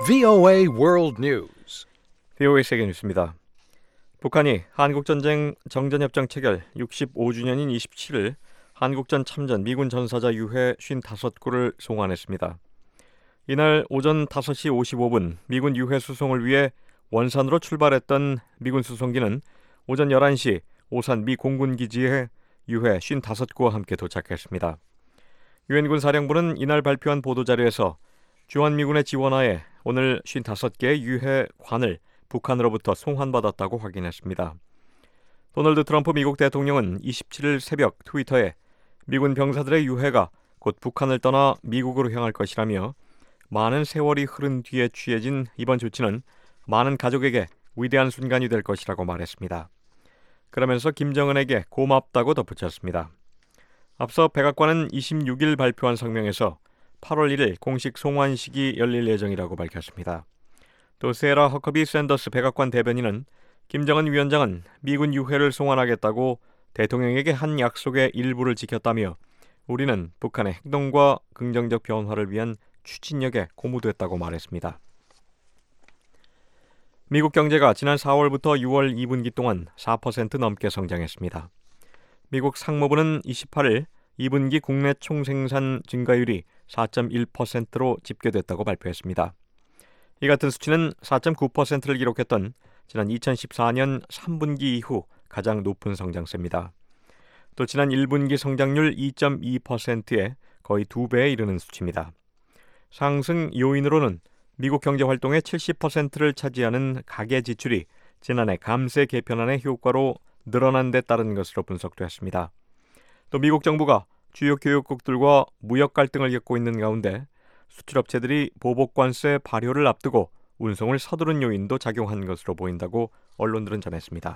VOA World News. VOA 세계 뉴스입니다. 북한이 한국전쟁 정전협정 체결 65주년인 27일 한국전 참전 미군 전사자 유해 55구를 송환했습니다. 이날 오전 5시 55분 미군 유해 수송을 위해 원산으로 출발했던 미군 수송기는 오전 11시 오산 미 공군기지에 유해 55구와 함께 도착했습니다. 유엔군 사령부는 이날 발표한 보도자료에서 주한미군의 지원하에 오늘 55개의 유해 관을 북한으로부터 송환받았다고 확인했습니다. 도널드 트럼프 미국 대통령은 27일 새벽 트위터에 미군 병사들의 유해가 곧 북한을 떠나 미국으로 향할 것이라며 많은 세월이 흐른 뒤에 취해진 이번 조치는 많은 가족에게 위대한 순간이 될 것이라고 말했습니다. 그러면서 김정은에게 고맙다고 덧붙였습니다. 앞서 백악관은 26일 발표한 성명에서 8월 1일 공식 송환식이 열릴 예정이라고 밝혔습니다. 또 세라 허커비 샌더스 백악관 대변인은 김정은 위원장은 미군 유해를 송환하겠다고 대통령에게 한 약속의 일부를 지켰다며 우리는 북한의 행동과 긍정적 변화를 위한 추진력에 고무됐다고 말했습니다. 미국 경제가 지난 4월부터 6월 2분기 동안 4% 넘게 성장했습니다. 미국 상무부는 28일 2분기 국내 총생산 증가율이 4.1%로 집계됐다고 발표했습니다. 이 같은 수치는 4.9%를 기록했던 지난 2014년 3분기 이후 가장 높은 성장세입니다. 또 지난 1분기 성장률 2.2%에 거의 2배에 이르는 수치입니다. 상승 요인으로는 미국 경제활동의 70%를 차지하는 가계 지출이 지난해 감세 개편안의 효과로 늘어난 데 따른 것으로 분석됐습니다. 또 미국 정부가 주요 교역국들과 무역 갈등을 겪고 있는 가운데 수출업체들이 보복관세 발효를 앞두고 운송을 서두른 요인도 작용한 것으로 보인다고 언론들은 전했습니다.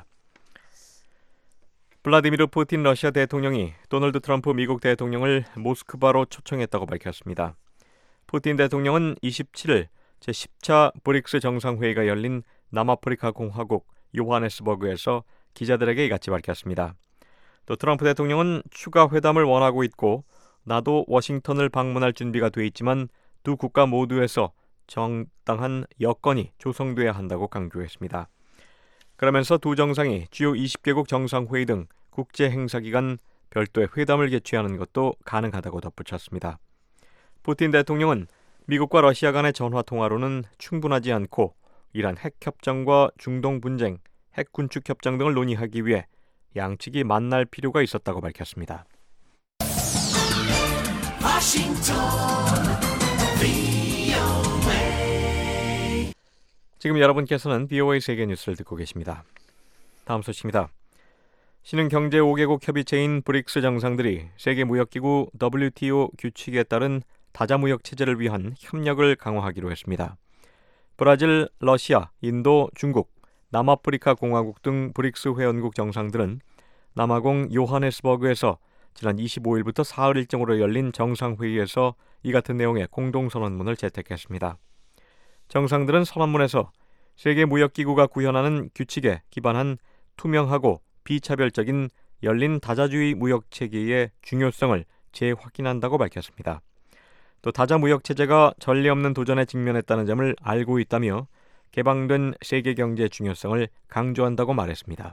블라디미르 푸틴 러시아 대통령이 도널드 트럼프 미국 대통령을 모스크바로 초청했다고 밝혔습니다. 푸틴 대통령은 27일 제10차 브릭스 정상회의가 열린 남아프리카 공화국 요하네스버그에서 기자들에게 이같이 밝혔습니다. 또 트럼프 대통령은 추가 회담을 원하고 있고 나도 워싱턴을 방문할 준비가 돼 있지만 두 국가 모두에서 정당한 여건이 조성돼야 한다고 강조했습니다. 그러면서 두 정상이 주요 20개국 정상회의 등 국제 행사 기간 별도의 회담을 개최하는 것도 가능하다고 덧붙였습니다. 푸틴 대통령은 미국과 러시아 간의 전화 통화로는 충분하지 않고 이란 핵협정과 중동 분쟁, 핵 군축 협정 등을 논의하기 위해 양측이 만날 필요가 있었다고 밝혔습니다. 지금 여러분께서는 VOA 세계 뉴스를 듣고 계십니다. 다음 소식입니다. 신흥경제 5개국 협의체인 브릭스 정상들이 세계무역기구 WTO 규칙에 따른 다자무역 체제를 위한 협력을 강화하기로 했습니다. 브라질, 러시아, 인도, 중국, 남아프리카 공화국 등 브릭스 회원국 정상들은 남아공 요하네스버그에서 지난 25일부터 사흘 일정으로 열린 정상회의에서 이 같은 내용의 공동선언문을 채택했습니다. 정상들은 선언문에서 세계무역기구가 구현하는 규칙에 기반한 투명하고 비차별적인 열린 다자주의 무역체계의 중요성을 재확인한다고 밝혔습니다. 또 다자무역체제가 전례 없는 도전에 직면했다는 점을 알고 있다며 개방된 세계경제의 중요성을 강조한다고 말했습니다.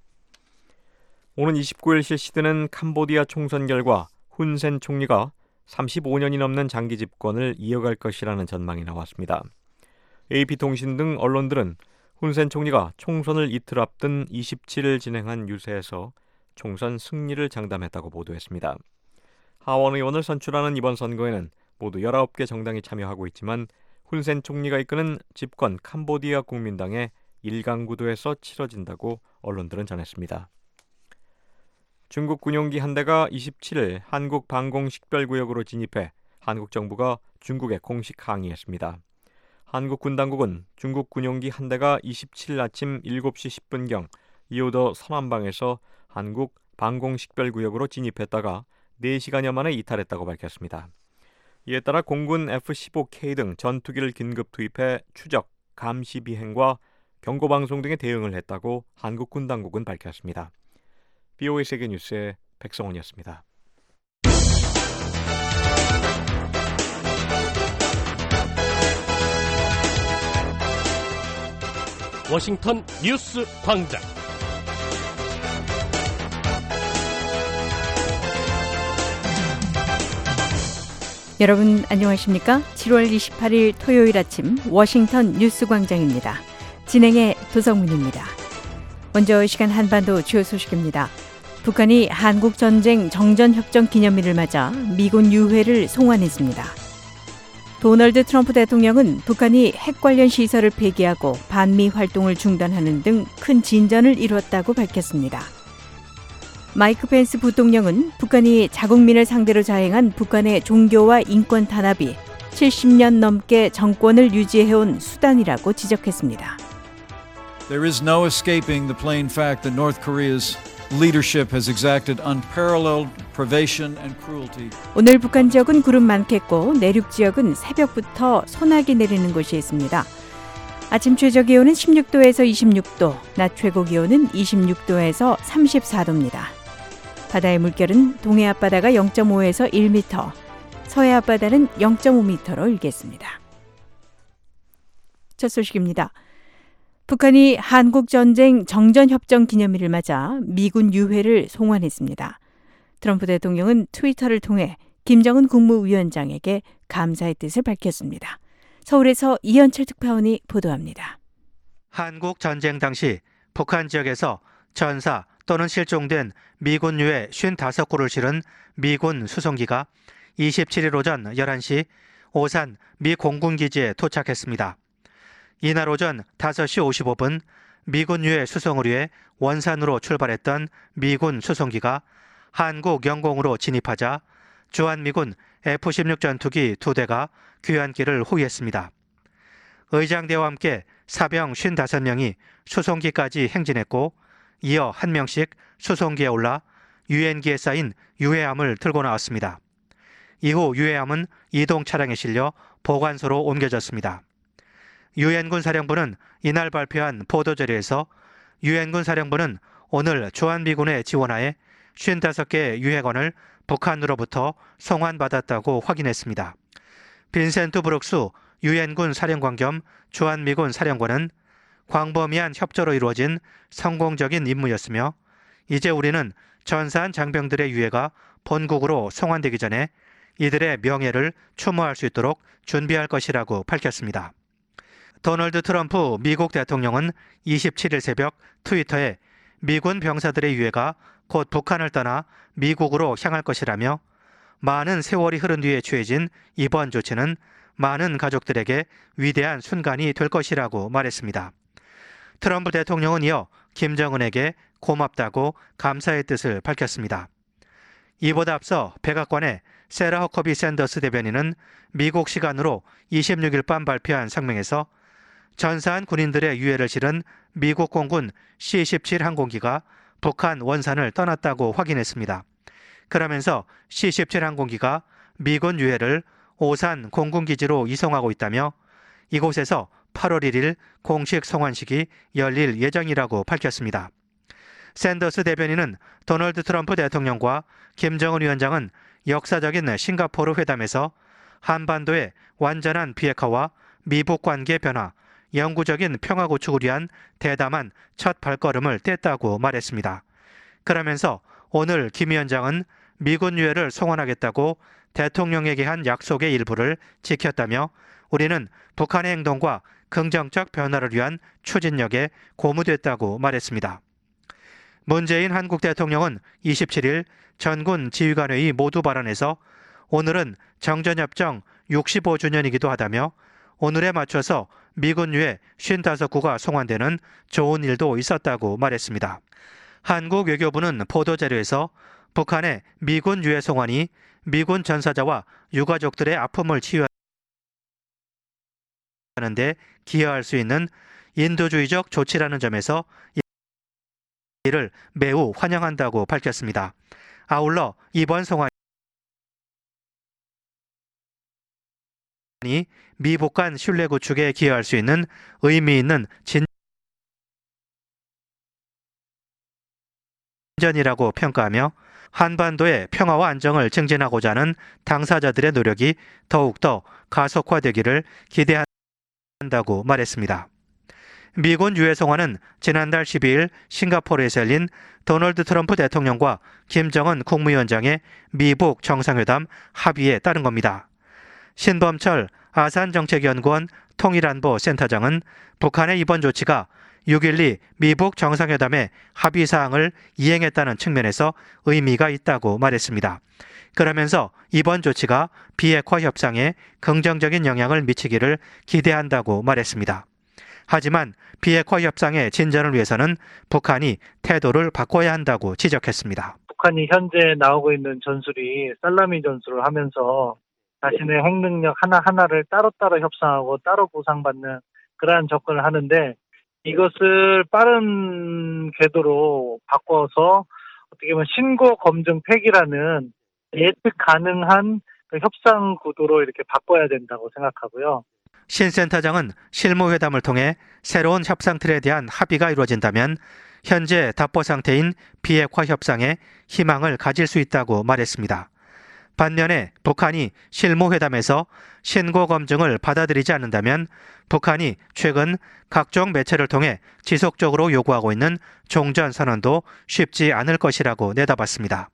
오는 29일 실시되는 캄보디아 총선 결과 훈센 총리가 35년이 넘는 장기 집권을 이어갈 것이라는 전망이 나왔습니다. AP통신 등 언론들은 훈센 총리가 총선을 이틀 앞둔 27일 진행한 유세에서 총선 승리를 장담했다고 보도했습니다. 하원 의원을 선출하는 이번 선거에는 모두 19개 정당이 참여하고 있지만 훈센 총리가 이끄는 집권 캄보디아 국민당의 일강구도에서 치러진다고 언론들은 전했습니다. 중국 군용기 한 대가 27일 한국 방공식별구역으로 진입해 한국 정부가 중국에 공식 항의했습니다. 한국 군당국은 중국 군용기 한 대가 27일 아침 7시 10분경 이오더 서남방에서 한국 방공식별구역으로 진입했다가 4시간여 만에 이탈했다고 밝혔습니다. 이에 따라 공군 F-15K 등 전투기를 긴급 투입해 추적, 감시 비행과 경고방송 등의 대응을 했다고 한국 군당국은 밝혔습니다. VOA 세계 뉴스의 백성원이었습니다. 워싱턴 뉴스 광장. 여러분 안녕하십니까? 7월 28일 토요일 아침 워싱턴 뉴스 광장입니다. 진행의 도성문입니다. 먼저 시간 한반도 주요 소식입니다. 북한이 한국전쟁 정전협정 기념일을 맞아 미군 유해를 송환했습니다. 도널드 트럼프 대통령은 북한이 핵 관련 시설을 폐기하고 반미 활동을 중단하는 등 큰 진전을 이루었다고 밝혔습니다. 마이크 펜스 부통령은 북한이 자국민을 상대로 자행한 북한의 종교와 인권 탄압이 70년 넘게 정권을 유지해온 수단이라고 지적했습니다. There is no escaping the plain fact that North Korea's leadership has exacted unparalleled privation and cruelty. 오늘 북한 지역은 구름 많겠고 내륙 지역은 새벽부터 소나기 내리는 곳이 있습니다. 아침 최저 기온은 16도에서 26도, 낮 최고 기온은 26도에서 34도입니다. 바다의 물결은 동해 앞바다가 0.5에서 1m, 서해 앞바다는 0.5m로 일겠습니다. 첫 소식입니다. 북한이 한국전쟁 정전협정 기념일을 맞아 미군 유해를 송환했습니다. 트럼프 대통령은 트위터를 통해 김정은 국무위원장에게 감사의 뜻을 밝혔습니다. 서울에서 이현철 특파원이 보도합니다. 한국 전쟁 당시 북한 지역에서 전사 또는 실종된 미군 유해 55구를 실은 미군 수송기가 27일 오전 11시 오산 미 공군기지에 도착했습니다. 이날 오전 5시 55분 미군 유해 수송을 위해 원산으로 출발했던 미군 수송기가 한국 영공으로 진입하자 주한미군 F-16 전투기 2대가 귀환길을 호위했습니다. 의장대와 함께 사병 55명이 수송기까지 행진했고 이어 1명씩 수송기에 올라 유엔기에 쌓인 유해함을 들고 나왔습니다. 이후 유해함은 이동 차량에 실려 보관소로 옮겨졌습니다. 유엔군 사령부는 이날 발표한 보도자료에서 유엔군 사령부는 오늘 주한미군의 지원하에 55개의 유해관을 북한으로부터 송환받았다고 확인했습니다. 빈센트 브룩스 유엔군 사령관 겸 주한미군 사령관은 광범위한 협조로 이루어진 성공적인 임무였으며 이제 우리는 전사한 장병들의 유해가 본국으로 송환되기 전에 이들의 명예를 추모할 수 있도록 준비할 것이라고 밝혔습니다. 도널드 트럼프 미국 대통령은 27일 새벽 트위터에 미군 병사들의 유해가 곧 북한을 떠나 미국으로 향할 것이라며 많은 세월이 흐른 뒤에 취해진 이번 조치는 많은 가족들에게 위대한 순간이 될 것이라고 말했습니다. 트럼프 대통령은 이어 김정은에게 고맙다고 감사의 뜻을 밝혔습니다. 이보다 앞서 백악관의 세라 허커비 샌더스 대변인은 미국 시간으로 26일 밤 발표한 성명에서 전사한 군인들의 유해를 실은 미국 공군 C-17 항공기가 북한 원산을 떠났다고 확인했습니다. 그러면서 C-17 항공기가 미군 유해를 오산 공군기지로 이송하고 있다며 이곳에서 8월 1일 공식 송환식이 열릴 예정이라고 밝혔습니다. 샌더스 대변인은 도널드 트럼프 대통령과 김정은 위원장은 역사적인 싱가포르 회담에서 한반도의 완전한 비핵화와 미북 관계 변화, 영구적인 평화 구축을 위한 대담한 첫 발걸음을 뗐다고 말했습니다. 그러면서 오늘 김 위원장은 미군 유해를 송환하겠다고 대통령에게 한 약속의 일부를 지켰다며 우리는 북한의 행동과 긍정적 변화를 위한 추진력에 고무됐다고 말했습니다. 문재인 한국 대통령은 27일 전군 지휘관회의 모두 발언에서 오늘은 정전협정 65주년이기도 하다며 오늘에 맞춰서 미군 유해 55구가 송환되는 좋은 일도 있었다고 말했습니다. 한국 외교부는 보도자료에서 북한의 미군 유해 송환이 미군 전사자와 유가족들의 아픔을 치유하는 데 기여할 수 있는 인도주의적 조치라는 점에서 이를 매우 환영한다고 밝혔습니다. 아울러 이번 송환이 미북 간 신뢰 구축에 기여할 수 있는 의미 있는 진전이라고 평가하며 한반도의 평화와 안정을 증진하고자 하는 당사자들의 노력이 더욱더 가속화되기를 기대한다고 말했습니다. 미군 유해송환은 지난달 12일 싱가포르에서 열린 도널드 트럼프 대통령과 김정은 국무위원장의 미북 정상회담 합의에 따른 겁니다. 신범철 아산정책연구원 통일안보센터장은 북한의 이번 조치가 6.12 미북 정상회담의 합의사항을 이행했다는 측면에서 의미가 있다고 말했습니다. 그러면서 이번 조치가 비핵화 협상에 긍정적인 영향을 미치기를 기대한다고 말했습니다. 하지만 비핵화 협상의 진전을 위해서는 북한이 태도를 바꿔야 한다고 지적했습니다. 북한이 현재 나오고 있는 전술이 살라미 전술을 하면서 자신의 핵능력 하나하나를 따로따로 협상하고 따로 보상받는 그러한 접근을 하는데 이것을 빠른 궤도로 바꿔서 어떻게 보면 신고 검증 폐기라는 예측 가능한 그 협상 구도로 이렇게 바꿔야 된다고 생각하고요. 신 센터장은 실무회담을 통해 새로운 협상 틀에 대한 합의가 이루어진다면 현재 답보 상태인 비핵화 협상에 희망을 가질 수 있다고 말했습니다. 반면에 북한이 실무회담에서 신고 검증을 받아들이지 않는다면 북한이 최근 각종 매체를 통해 지속적으로 요구하고 있는 종전선언도 쉽지 않을 것이라고 내다봤습니다.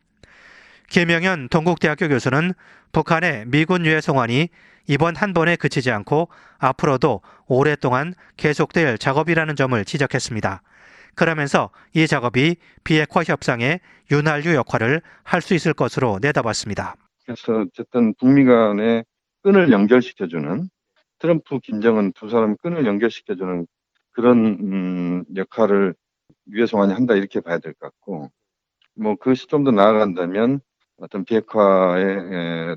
김영현 동국대학교 교수는 북한의 미군 유해송환이 이번 한 번에 그치지 않고 앞으로도 오랫동안 계속될 작업이라는 점을 지적했습니다. 그러면서 이 작업이 비핵화 협상의 윤활유 역할을 할 수 있을 것으로 내다봤습니다. 그래서 어쨌든 북미 간의 끈을 연결시켜주는 트럼프, 김정은 두 사람 끈을 연결시켜주는 그런 역할을 유해송환이 한다 이렇게 봐야 될 것 같고 뭐 그것이 좀 더 나아간다면 어떤 비핵화를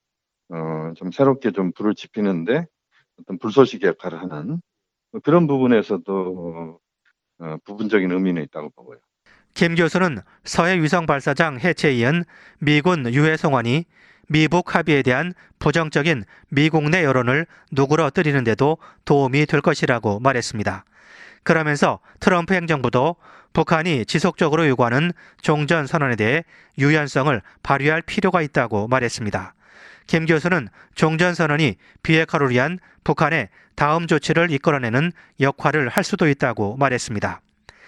좀 새롭게 좀 불을 지피는데 어떤 불쏘시개 역할을 하는 그런 부분에서도 부분적인 의미는 있다고 보고요. 김 교수는 서해 위성 발사장 해체에 이은 미군 유해송환이 미북 합의에 대한 부정적인 미국 내 여론을 누그러뜨리는 데도 도움이 될 것이라고 말했습니다. 그러면서 트럼프 행정부도 북한이 지속적으로 요구하는 종전선언에 대해 유연성을 발휘할 필요가 있다고 말했습니다. 김 교수는 종전선언이 비핵화를 위한 북한의 다음 조치를 이끌어내는 역할을 할 수도 있다고 말했습니다.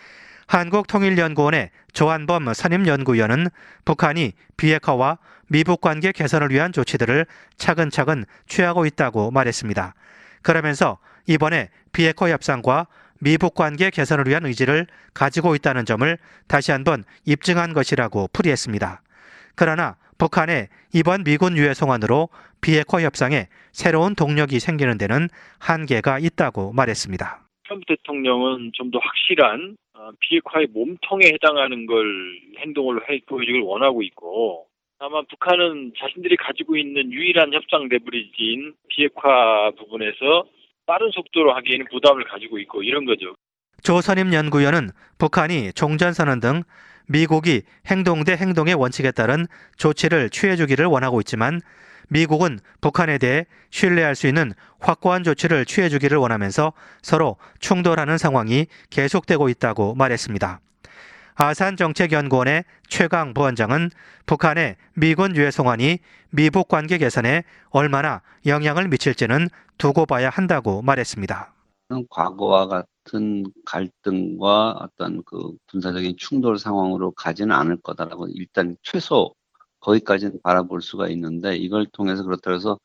한국통일연구원의 조한범 선임연구위원은 북한이 비핵화와 미북관계 개선을 위한 조치들을 차근차근 취하고 있다고 말했습니다. 그러면서 이번에 비핵화 협상과 미북관계 개선을 위한 의지를 가지고 있다는 점을 다시 한번 입증한 것이라고 풀이했습니다. 그러나 북한의 이번 미군 유해송환으로 비핵화 협상에 새로운 동력이 생기는 데는 한계가 있다고 말했습니다. 트럼프 대통령은 좀 더 확실한 비핵화의 몸통에 해당하는 걸 행동을 보여주길 원하고 있고 아마 북한은 자신들이 가지고 있는 유일한 협상 레버리지인 비핵화 부분에서 빠른 속도로 하기에는 부담을 가지고 있고 이런 거죠. 조선임 연구위원은 북한이 종전선언 등 미국이 행동 대 행동의 원칙에 따른 조치를 취해주기를 원하고 있지만 미국은 북한에 대해 신뢰할 수 있는 확고한 조치를 취해주기를 원하면서 서로 충돌하는 상황이 계속되고 있다고 말했습니다. 아산정책연구원의 최강 부원장은 북한의 미군 유해송환이 미북 관계 개선에 얼마나 영향을 미칠지는 두고 봐야 한다고 말했습니다. 과거와 같은 갈등과 어떤 그 군사적인 충돌 상황으로 가지는 않을 거다라고 일단 최소 거기까지는 바라볼 수가 있는데 이걸 통해서 그렇다고 해서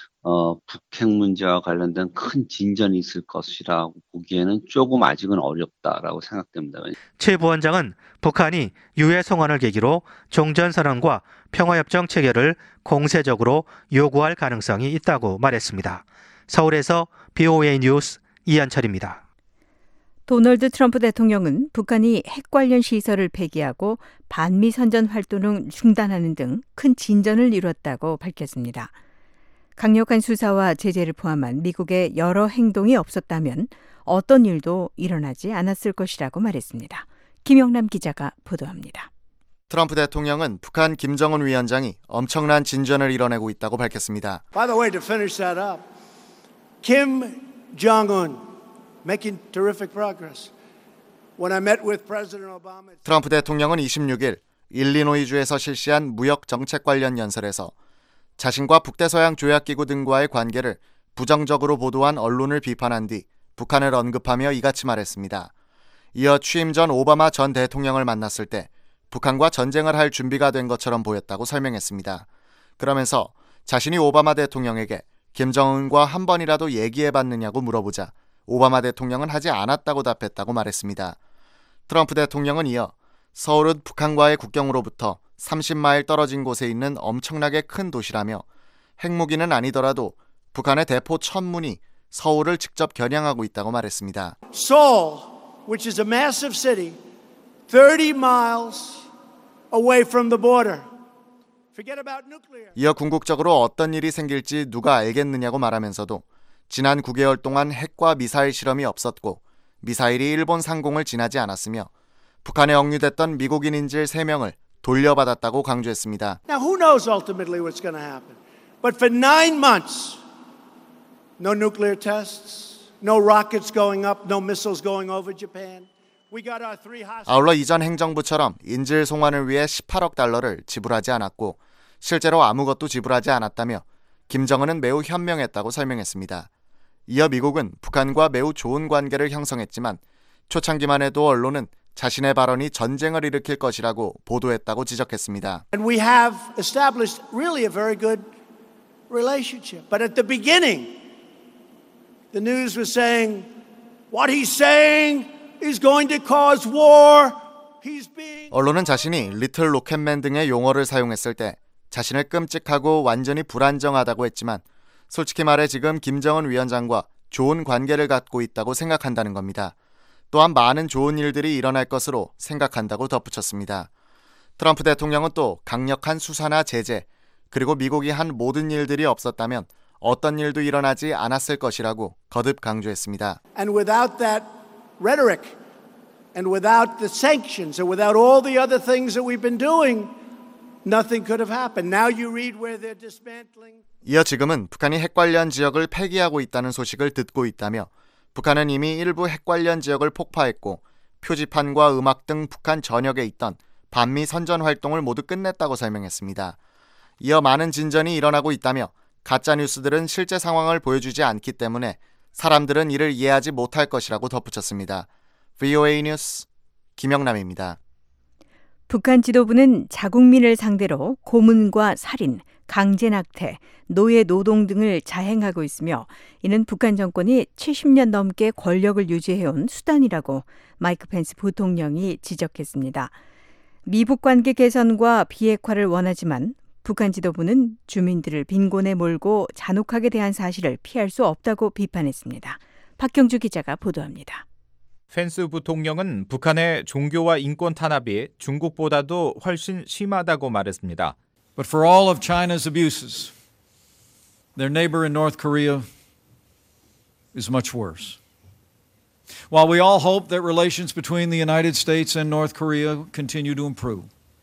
북핵 문제와 관련된 큰 진전이 있을 것이라고 보기에는 조금 아직은 어렵다라고 생각됩니다. 최 부원장은 북한이 유해송환을 계기로 종전선언과 평화협정 체결을 공세적으로 요구할 가능성이 있다고 말했습니다. 서울에서 BOA 뉴스 이한철입니다. 도널드 트럼프 대통령은 북한이 핵 관련 시설을 폐기하고 반미 선전 활동을 중단하는 등 큰 진전을 이뤘다고 밝혔습니다. 강력한 수사와 제재를 포함한 미국의 여러 행동이 없었다면 어떤 일도 일어나지 않았을 것이라고 말했습니다. 김영남 기자가 보도합니다. 트럼프 대통령은 북한 김정은 위원장이 엄청난 진전을 이뤄내고 있다고 밝혔습니다. By the way, to finish that up, Kim Jong-un making terrific progress. When I met with President Obama, 트럼프 대통령은 26일 일리노이주에서 실시한 무역 정책 관련 연설에서 자신과 북대서양 조약기구 등과의 관계를 부정적으로 보도한 언론을 비판한 뒤 북한을 언급하며 이같이 말했습니다. 이어 취임 전 오바마 전 대통령을 만났을 때 북한과 전쟁을 할 준비가 된 것처럼 보였다고 설명했습니다. 그러면서 자신이 오바마 대통령에게 김정은과 한 번이라도 얘기해봤느냐고 물어보자 오바마 대통령은 하지 않았다고 답했다고 말했습니다. 트럼프 대통령은 이어 서울은 북한과의 국경으로부터 30마일 떨어진 곳에 있는 엄청나게 큰 도시라며 핵무기는 아니더라도 북한의 대포 1000문이 서울을 직접 겨냥하고 있다고 말했습니다. Seoul, which is a massive city, 30 miles away from the border. Forget about nuclear. 이어 궁극적으로 어떤 일이 생길지 누가 알겠느냐고 말하면서도 지난 9개월 동안 핵과 미사일 실험이 없었고 미사일이 일본 상공을 지나지 않았으며 북한에 억류됐던 미국인 인질 3명을 돌려받았다고 강조했습니다. Now who knows ultimately what's going to happen? But for 9 months, no nuclear tests, no rockets going up, no missiles going over Japan. We got our 3 hostages. 아울러 이전 행정부처럼 인질 송환을 위해 18억 달러를 지불하지 않았고 실제로 아무것도 지불하지 않았다며 김정은은 매우 현명했다고 설명했습니다. 이어 미국은 북한과 매우 좋은 관계를 형성했지만 초창기만 해도 언론은 자신의 발언이 전쟁을 일으킬 것이라고 보도했다고 지적했습니다. And we have established really a very good relationship. But at the beginning, the news was saying, what he's saying is going to cause war. 언론은 자신이 리틀 로켓맨 등의 용어를 사용했을 때 자신을 끔찍하고 완전히 불안정하다고 했지만 솔직히 말해 지금 김정은 위원장과 좋은 관계를 갖고 있다고 생각한다는 겁니다. 또한 많은 좋은 일들이 일어날 것으로 생각한다고 덧붙였습니다. 트럼프 대통령은 또 강력한 수사나 제재, 그리고 미국이 한 모든 일들이 없었다면 어떤 일도 일어나지 않았을 것이라고 거듭 강조했습니다. And without that rhetoric, and without the sanctions, and without all the other things that we've been doing, nothing could have happened. Now you read where they're dismantling. 이어 지금은 북한이 핵 관련 지역을 폐기하고 있다는 소식을 듣고 있다며 북한은 이미 일부 핵 관련 지역을 폭파했고 표지판과 음악 등 북한 전역에 있던 반미 선전 활동을 모두 끝냈다고 설명했습니다. 이어 많은 진전이 일어나고 있다며 가짜 뉴스들은 실제 상황을 보여주지 않기 때문에 사람들은 이를 이해하지 못할 것이라고 덧붙였습니다. VOA 뉴스 김영남입니다. 북한 지도부는 자국민을 상대로 고문과 살인, 강제낙태, 노예 노동 등을 자행하고 있으며 이는 북한 정권이 70년 넘게 권력을 유지해온 수단이라고 마이크 펜스 부통령이 지적했습니다. 미북 관계 개선과 비핵화를 원하지만 북한 지도부는 주민들을 빈곤에 몰고 잔혹하게 대한 사실을 피할 수 없다고 비판했습니다. 박경주 기자가 보도합니다. 펜스 부통령은 북한의 종교와 인권 탄압이 중국보다도 훨씬 심하다고 말했습니다. But for all of China's abuses, their neighbor in North Korea is much worse. While we all hope that relations between the United States and North Korea continue to improve,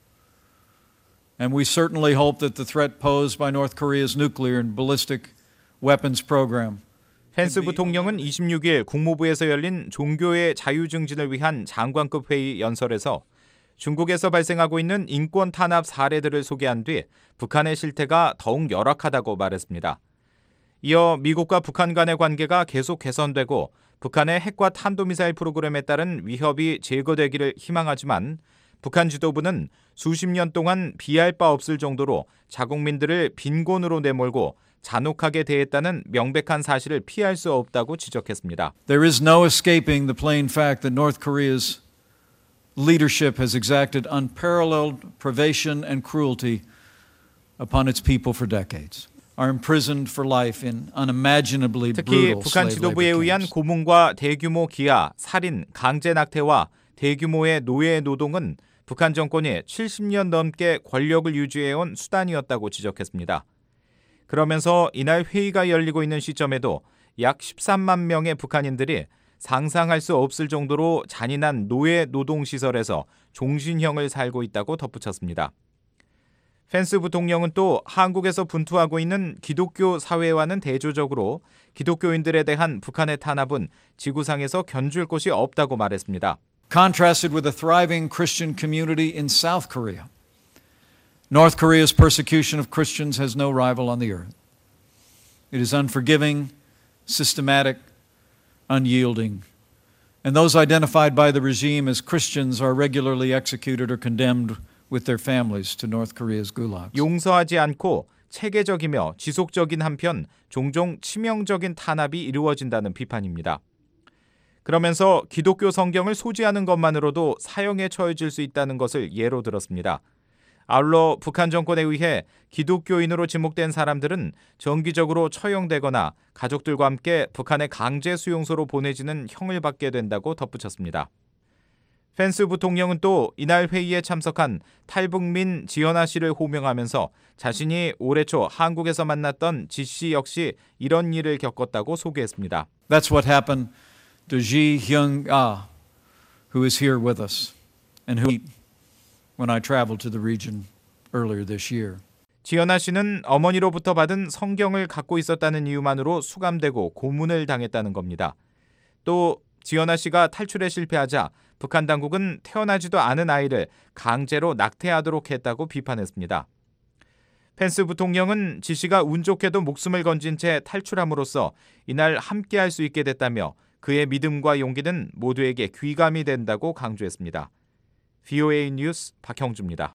and we certainly hope that the threat posed by North Korea's nuclear and ballistic weapons program 펜스 부통령은 26일 국무부에서 열린 종교의 자유 증진을 위한 장관급 회의 연설에서 중국에서 발생하고 있는 인권 탄압 사례들을 소개한 뒤 북한의 실태가 더욱 열악하다고 말했습니다. 이어 미국과 북한 간의 관계가 계속 개선되고 북한의 핵과 탄도미사일 프로그램에 따른 위협이 제거되기를 희망하지만 북한 지도부는 수십 년 동안 비할 바 없을 정도로 자국민들을 빈곤으로 내몰고 잔혹하게 대했다는 명백한 사실을 피할 수 없다고 지적했습니다. There is no escaping the plain fact that North Korea's leadership has exacted unparalleled privation and cruelty upon its people for decades. Are imprisoned for life in unimaginably 특히 brutal 북한 slave 지도부에 labor 의한 camps. 고문과 대규모 기아, 살인, 강제 낙태와 대규모의 노예 노동은 북한 정권이 70년 넘게 권력을 유지해온 수단이었다고 지적했습니다. 그러면서 이날 회의가 열리고 있는 시점에도 약 13만 명의 북한인들이 상상할 수 없을 정도로 잔인한 노예 노동시설에서 종신형을 살고 있다고 덧붙였습니다. 펜스 부통령은 또 한국에서 분투하고 있는 기독교 사회와는 대조적으로 기독교인들에 대한 북한의 탄압은 지구상에서 견줄 곳이 없다고 말했습니다. Contrasted with a thriving Christian community in South Korea, North Korea's persecution of Christians has no rival on the earth. It is unforgiving, systematic, unyielding, and those identified by the regime as Christians are regularly executed or condemned with their families to North Korea's gulags. 용서하지 않고 체계적이며 지속적인 한편 종종 치명적인 탄압이 이루어진다는 비판입니다. 그러면서 기독교 성경을 소지하는 것만으로도 사형에 처해질 수 있다는 것을 예로 들었습니다. 아울러 북한 정권에 의해 기독교인으로 지목된 사람들은 정기적으로 처형되거나 가족들과 함께 북한의 강제 수용소로 보내지는 형을 받게 된다고 덧붙였습니다. 펜스 부통령은 또 이날 회의에 참석한 탈북민 지연아 씨를 호명하면서 자신이 올해 초 한국에서 만났던 지 씨 역시 이런 일을 겪었다고 소개했습니다. That's what happened to Ji Hyung-ah, who is here with us, and who when I traveled to the region earlier this year. 지연아 씨는 어머니로부터 받은 성경을 갖고 있었다는 이유만으로 수감되고 고문을 당했다는 겁니다. 또 지연아 씨가 탈출에 실패하자 북한 당국은 태어나지도 않은 아이를 강제로 낙태하도록 했다고 비판했습니다. 펜스 부통령은 지 씨가 운 좋게도 목숨을 건진 채 탈출함으로써 이날 함께할 수 있게 됐다며 그의 믿음과 용기는 모두에게 귀감이 된다고 강조했습니다. VOA 뉴스 박형주입니다.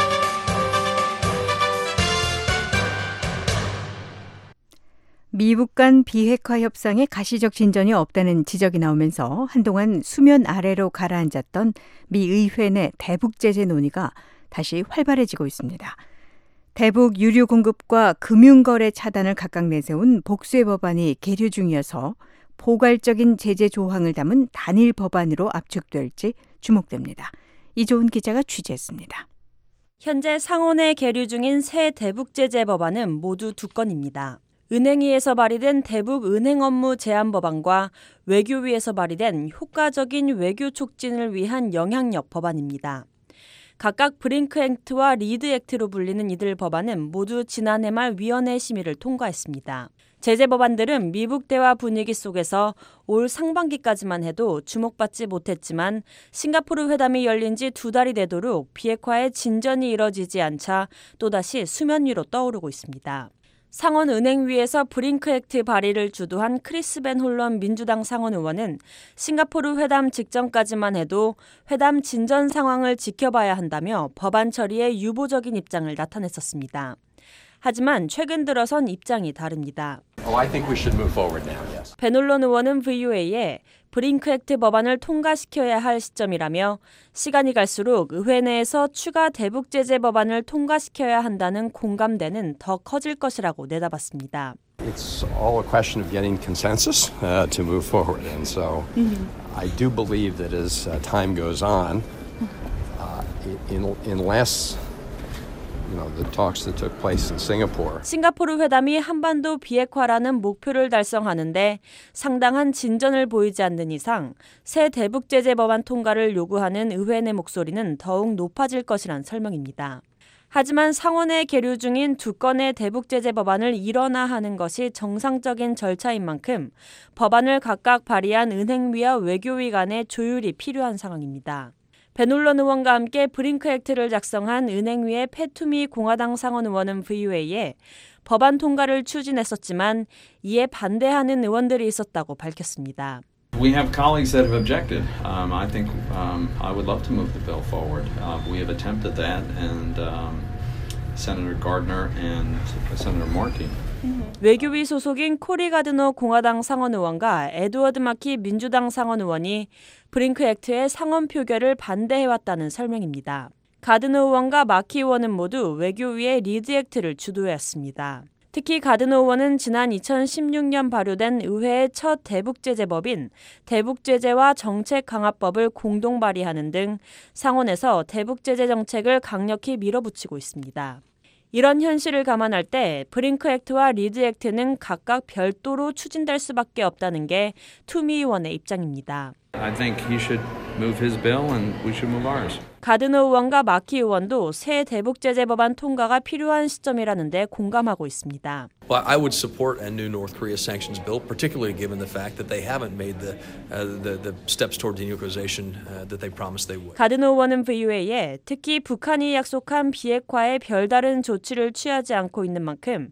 미북 간 비핵화 협상에 가시적 진전이 없다는 지적이 나오면서 한동안 수면 아래로 가라앉았던 미 의회 내 대북 제재 논의가 다시 활발해지고 있습니다. 대북 유류 공급과 금융거래 차단을 각각 내세운 복수의 법안이 계류 중이어서 포괄적인 제재 조항을 담은 단일 법안으로 압축될지 주목됩니다. 이조은 기자가 취재했습니다. 현재 상원에 계류 중인 새 대북 제재 법안은 모두 2건입니다. 은행위에서 발의된 대북 은행 업무 제한 법안과 외교위에서 발의된 효과적인 외교 촉진을 위한 영향력 법안입니다. 각각 브링크 액트와 리드 액트로 불리는 이들 법안은 모두 지난해 말 위원회 심의를 통과했습니다. 제재 법안들은 미북 대화 분위기 속에서 올 상반기까지만 해도 주목받지 못했지만 싱가포르 회담이 열린 지 2달이 되도록 비핵화의 진전이 이뤄지지 않자 또다시 수면 위로 떠오르고 있습니다. 상원 은행위에서 브링크 액트 발의를 주도한 크리스 벤 홀런 민주당 상원 의원은 싱가포르 회담 직전까지만 해도 회담 진전 상황을 지켜봐야 한다며 법안 처리에 유보적인 입장을 나타냈었습니다. 하지만 최근 들어선 입장이 다릅니다. 벤 홀런 의원은 VOA에 브링크 액트 법안을 통과시켜야 할 시점이라며 시간이 갈수록 의회 내에서 추가 대북 제재 법안을 통과시켜야 한다는 공감대는 더 커질 것이라고 내다봤습니다. It's all a question of getting consensus to move forward, and so I do believe that as time goes on, unless the talks that took place in Singapore. 싱가포르 회담이 한반도 비핵화라는 목표를 달성하는데 상당한 진전을 보이지 않는 이상 새 대북 제재 법안 통과를 요구하는 의회 내 목소리는 더욱 높아질 것이란 설명입니다. 하지만 상원에 계류 중인 2건의 대북 제재 법안을 일원화하는 것이 정상적인 절차인 만큼 법안을 각각 발의한 은행위와 외교위 간의 조율이 필요한 상황입니다. 벤 홀런 의원과 함께 브링크 액트를 작성한 은행위의 패투미 공화당 상원 의원은 VOA에 법안 통과를 추진했었지만 이에 반대하는 의원들이 있었다고 밝혔습니다. We have colleagues that have objected. I think I would love to move the bill forward. We have attempted that, and Senator Gardner and Senator Markey. 외교위 소속인 코리 가드너 공화당 상원 의원과 에드워드 마키 민주당 상원 의원이 브링크 액트의 상원 표결을 반대해왔다는 설명입니다. 가드너 의원과 마키 의원은 모두 외교위의 리드 액트를 주도했습니다. 특히 가드너 의원은 지난 2016년 발효된 의회의 첫 대북제재법인 대북제재와 정책강화법을 공동 발의하는 등 상원에서 대북제재 정책을 강력히 밀어붙이고 있습니다. 이런 현실을 감안할 때 브링크 액트와 리드 액트는 각각 별도로 추진될 수밖에 없다는 게 투미 의원의 입장입니다. I think he should move his bill and we should move ours. 가드너 의원과 마키 의원도 새 대북제재 법안 통과가 필요한 시점이라는데 공감하고 있습니다. Well, I would support a new North Korea sanctions bill, particularly given the fact that they haven't made the steps toward denuclearization that they promised they would. 가드너 의원은 VOA에 특히 북한이 약속한 비핵화에 별다른 조치를 취하지 않고 있는 만큼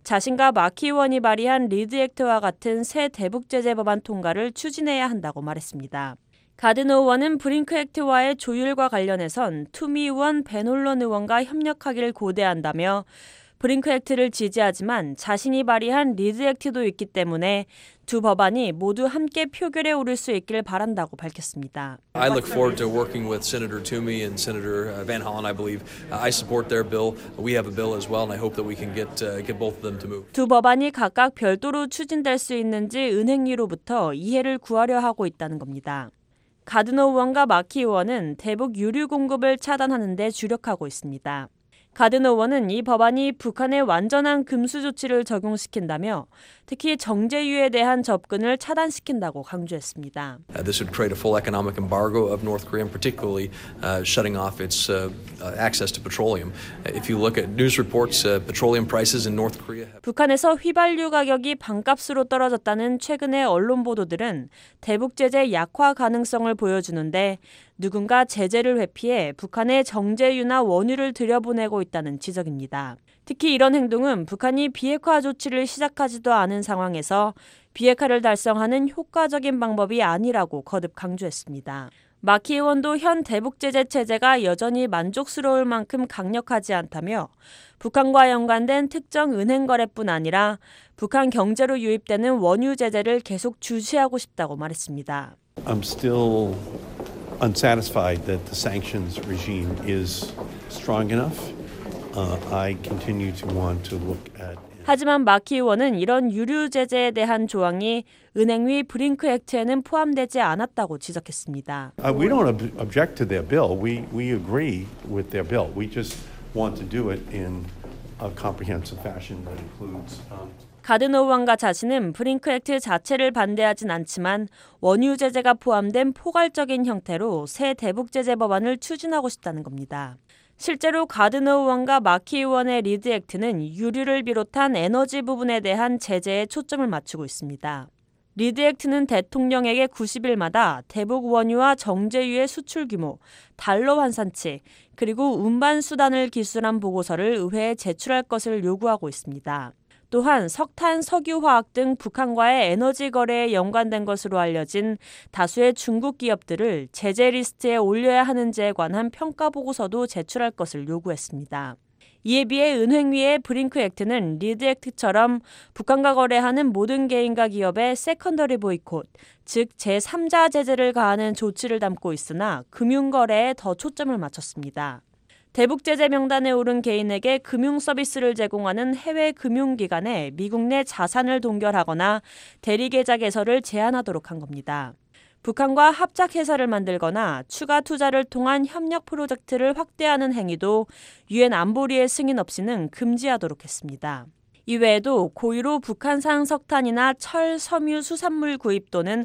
자신과 마키 의원이 발의한 리드 액트와 같은 새 대북 제재 법안 통과를 추진해야 한다고 말했습니다. 가드너 의원은 브링크 액트와의 조율과 관련해선 투미 의원, 벤 홀런 의원과 협력하기를 고대한다며 브링크 액트를 지지하지만 자신이 발의한 리드 액트도 있기 때문에 두 법안이 모두 함께 표결에 오를 수 있길 바란다고 밝혔습니다. I look forward to working with Senator Toomey and Senator Van Hollen. I believe I support their bill. We have a bill as well, and I hope that we can get both of them to move. 두 법안이 각각 별도로 추진될 수 있는지 은행위로부터 이해를 구하려 하고 있다는 겁니다. 가드너 의원과 마키 의원은 대북 유류 공급을 차단하는 데 주력하고 있습니다. 가드너 의원은 이 법안이 북한에 완전한 금수 조치를 적용시킨다며 특히 정제유에 대한 접근을 차단시킨다고 강조했습니다. This would create a full economic embargo of North Korea, and particularly shutting off its access to petroleum. If you look at news reports, petroleum prices in North Korea. 북한에서 휘발유 가격이 반값으로 떨어졌다는 최근의 언론 보도들은 대북 제재 약화 가능성을 보여주는데 누군가 제재를 회피해 북한에 정제유나 원유를 들여보내고 있다는 지적입니다. 특히 이런 행동은 북한이 비핵화 조치를 시작하지도 않은 상황에서 비핵화를 달성하는 효과적인 방법이 아니라고 거듭 강조했습니다. 마키 의원도 현 대북 제재 체제가 여전히 만족스러울 만큼 강력하지 않다며 북한과 연관된 특정 은행 거래뿐 아니라 북한 경제로 유입되는 원유 제재를 계속 주시하고 싶다고 말했습니다. I'm still unsatisfied that the sanctions regime is strong enough. I continue to want to look at. 하지만 마키 의원은 이런 유류 제재에 대한 조항이 은행위 브링크 액트에는 포함되지 않았다고 지적했습니다. We don't object to their bill. We agree with their bill. We just want to do it in a comprehensive fashion that includes. 가드너 의원과 자신은 브링크 액트 자체를 반대하진 않지만 원유 제재가 포함된 포괄적인 형태로 새 대북 제재 법안을 추진하고 싶다는 겁니다. 실제로 가드너 의원과 마키 의원의 리드 액트는 유류를 비롯한 에너지 부분에 대한 제재에 초점을 맞추고 있습니다. 리드 액트는 대통령에게 90일마다 대북 원유와 정제유의 수출 규모, 달러 환산치, 그리고 운반 수단을 기술한 보고서를 의회에 제출할 것을 요구하고 있습니다. 또한 석탄, 석유화학 등 북한과의 에너지 거래에 연관된 것으로 알려진 다수의 중국 기업들을 제재 리스트에 올려야 하는지에 관한 평가 보고서도 제출할 것을 요구했습니다. 이에 비해 은행위의 브링크 액트는 리드 액트처럼 북한과 거래하는 모든 개인과 기업의 세컨더리 보이콧, 즉 제3자 제재를 가하는 조치를 담고 있으나 금융거래에 더 초점을 맞췄습니다. 대북 제재 명단에 오른 개인에게 금융 서비스를 제공하는 해외 금융기관에 미국 내 자산을 동결하거나 대리계좌 개설을 제한하도록 한 겁니다. 북한과 합작 회사를 만들거나 추가 투자를 통한 협력 프로젝트를 확대하는 행위도 유엔 안보리의 승인 없이는 금지하도록 했습니다. 이외에도 고의로 북한산 석탄이나 철, 섬유, 수산물 구입 또는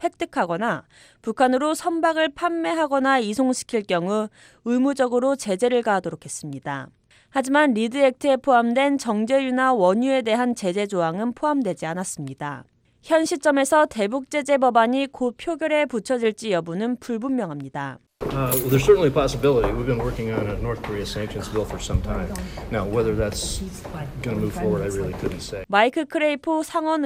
획득하거나 북한으로 선박을 판매하거나 이송시킬 경우 의무적으로 제재를 가하도록 했습니다. 하지만 리드 액트에 포함된 정제유나 원유에 대한 제재 조항은 포함되지 않았습니다. 현 시점에서 대북 제재 법안이 곧 표결에 붙여질지 여부는 불분명합니다. Well, there's certainly a possibility. We've been working on a North Korea sanctions bill for some time. Now, whether that's going to move forward, I really couldn't say. 마이크 크레이포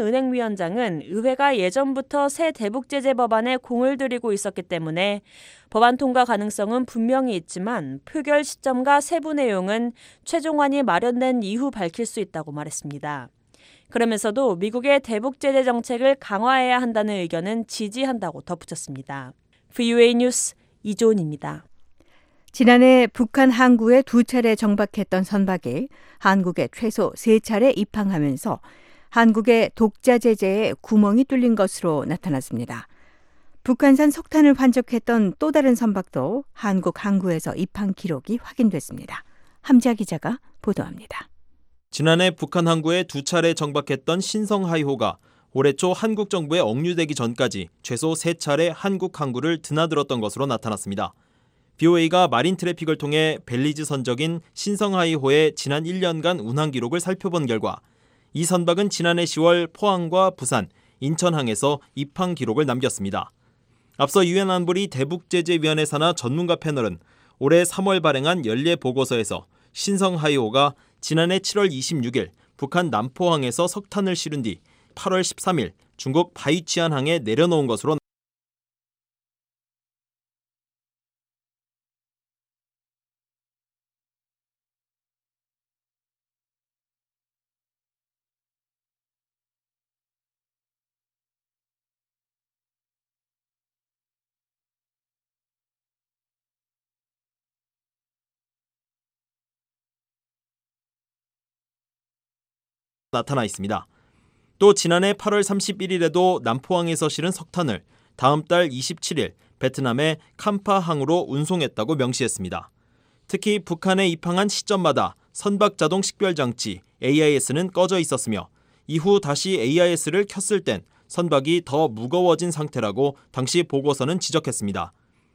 상원은행위원장은 의회가 예전부터 새 대북 제재 법안에 공을 들이고 있었기 때문에 법안 통과 가능성은 분명히 있지만 표결 시점과 세부 내용은 최종안이 마련된 이후 밝힐 수 있다고 말했습니다. 그러면서도 미국의 대북 제재 정책을 강화해야 한다는 의견은 지지한다고 덧붙였습니다. VOA 뉴스 이조은입니다. 지난해 북한 항구에 2차례 정박했던 선박이 한국에 최소 3차례 입항하면서 한국의 독자 제재에 구멍이 뚫린 것으로 나타났습니다. 북한산 석탄을 환적했던 또 다른 선박도 한국 항구에서 입항 기록이 확인됐습니다. 함지아 기자가 보도합니다. 지난해 북한 항구에 2차례 정박했던 신성하이호가 올해 초 한국 정부에 억류되기 전까지 최소 3차례 한국 항구를 드나들었던 것으로 나타났습니다. BOA가 마린 트래픽을 통해 벨리즈 선적인 신성하이호의 지난 1년간 운항 기록을 살펴본 결과 이 선박은 지난해 10월 포항과 부산, 인천항에서 입항 기록을 남겼습니다. 앞서 유엔 안보리 대북제재위원회 산하 전문가 패널은 올해 3월 발행한 연례 보고서에서 신성하이호가 지난해 7월 26일 북한 남포항에서 석탄을 실은 뒤 8월 13일 중국 바이취안항에 내려놓은 것으로 나타나 있습니다. 또 지난해 8월 31일에도 남포항에서 실은 석탄을 다음 달 27일 베트남의 캄파항으로 운송했다고 명시했습니다. 특히 북한에 입항한 시점마다 선박자동 식별장치 AIS는 꺼져 있었으며 이후 다시 AIS를 켰을 땐 선박이 더 무거워진 상태라고 당시 보고서는 지적했습니다.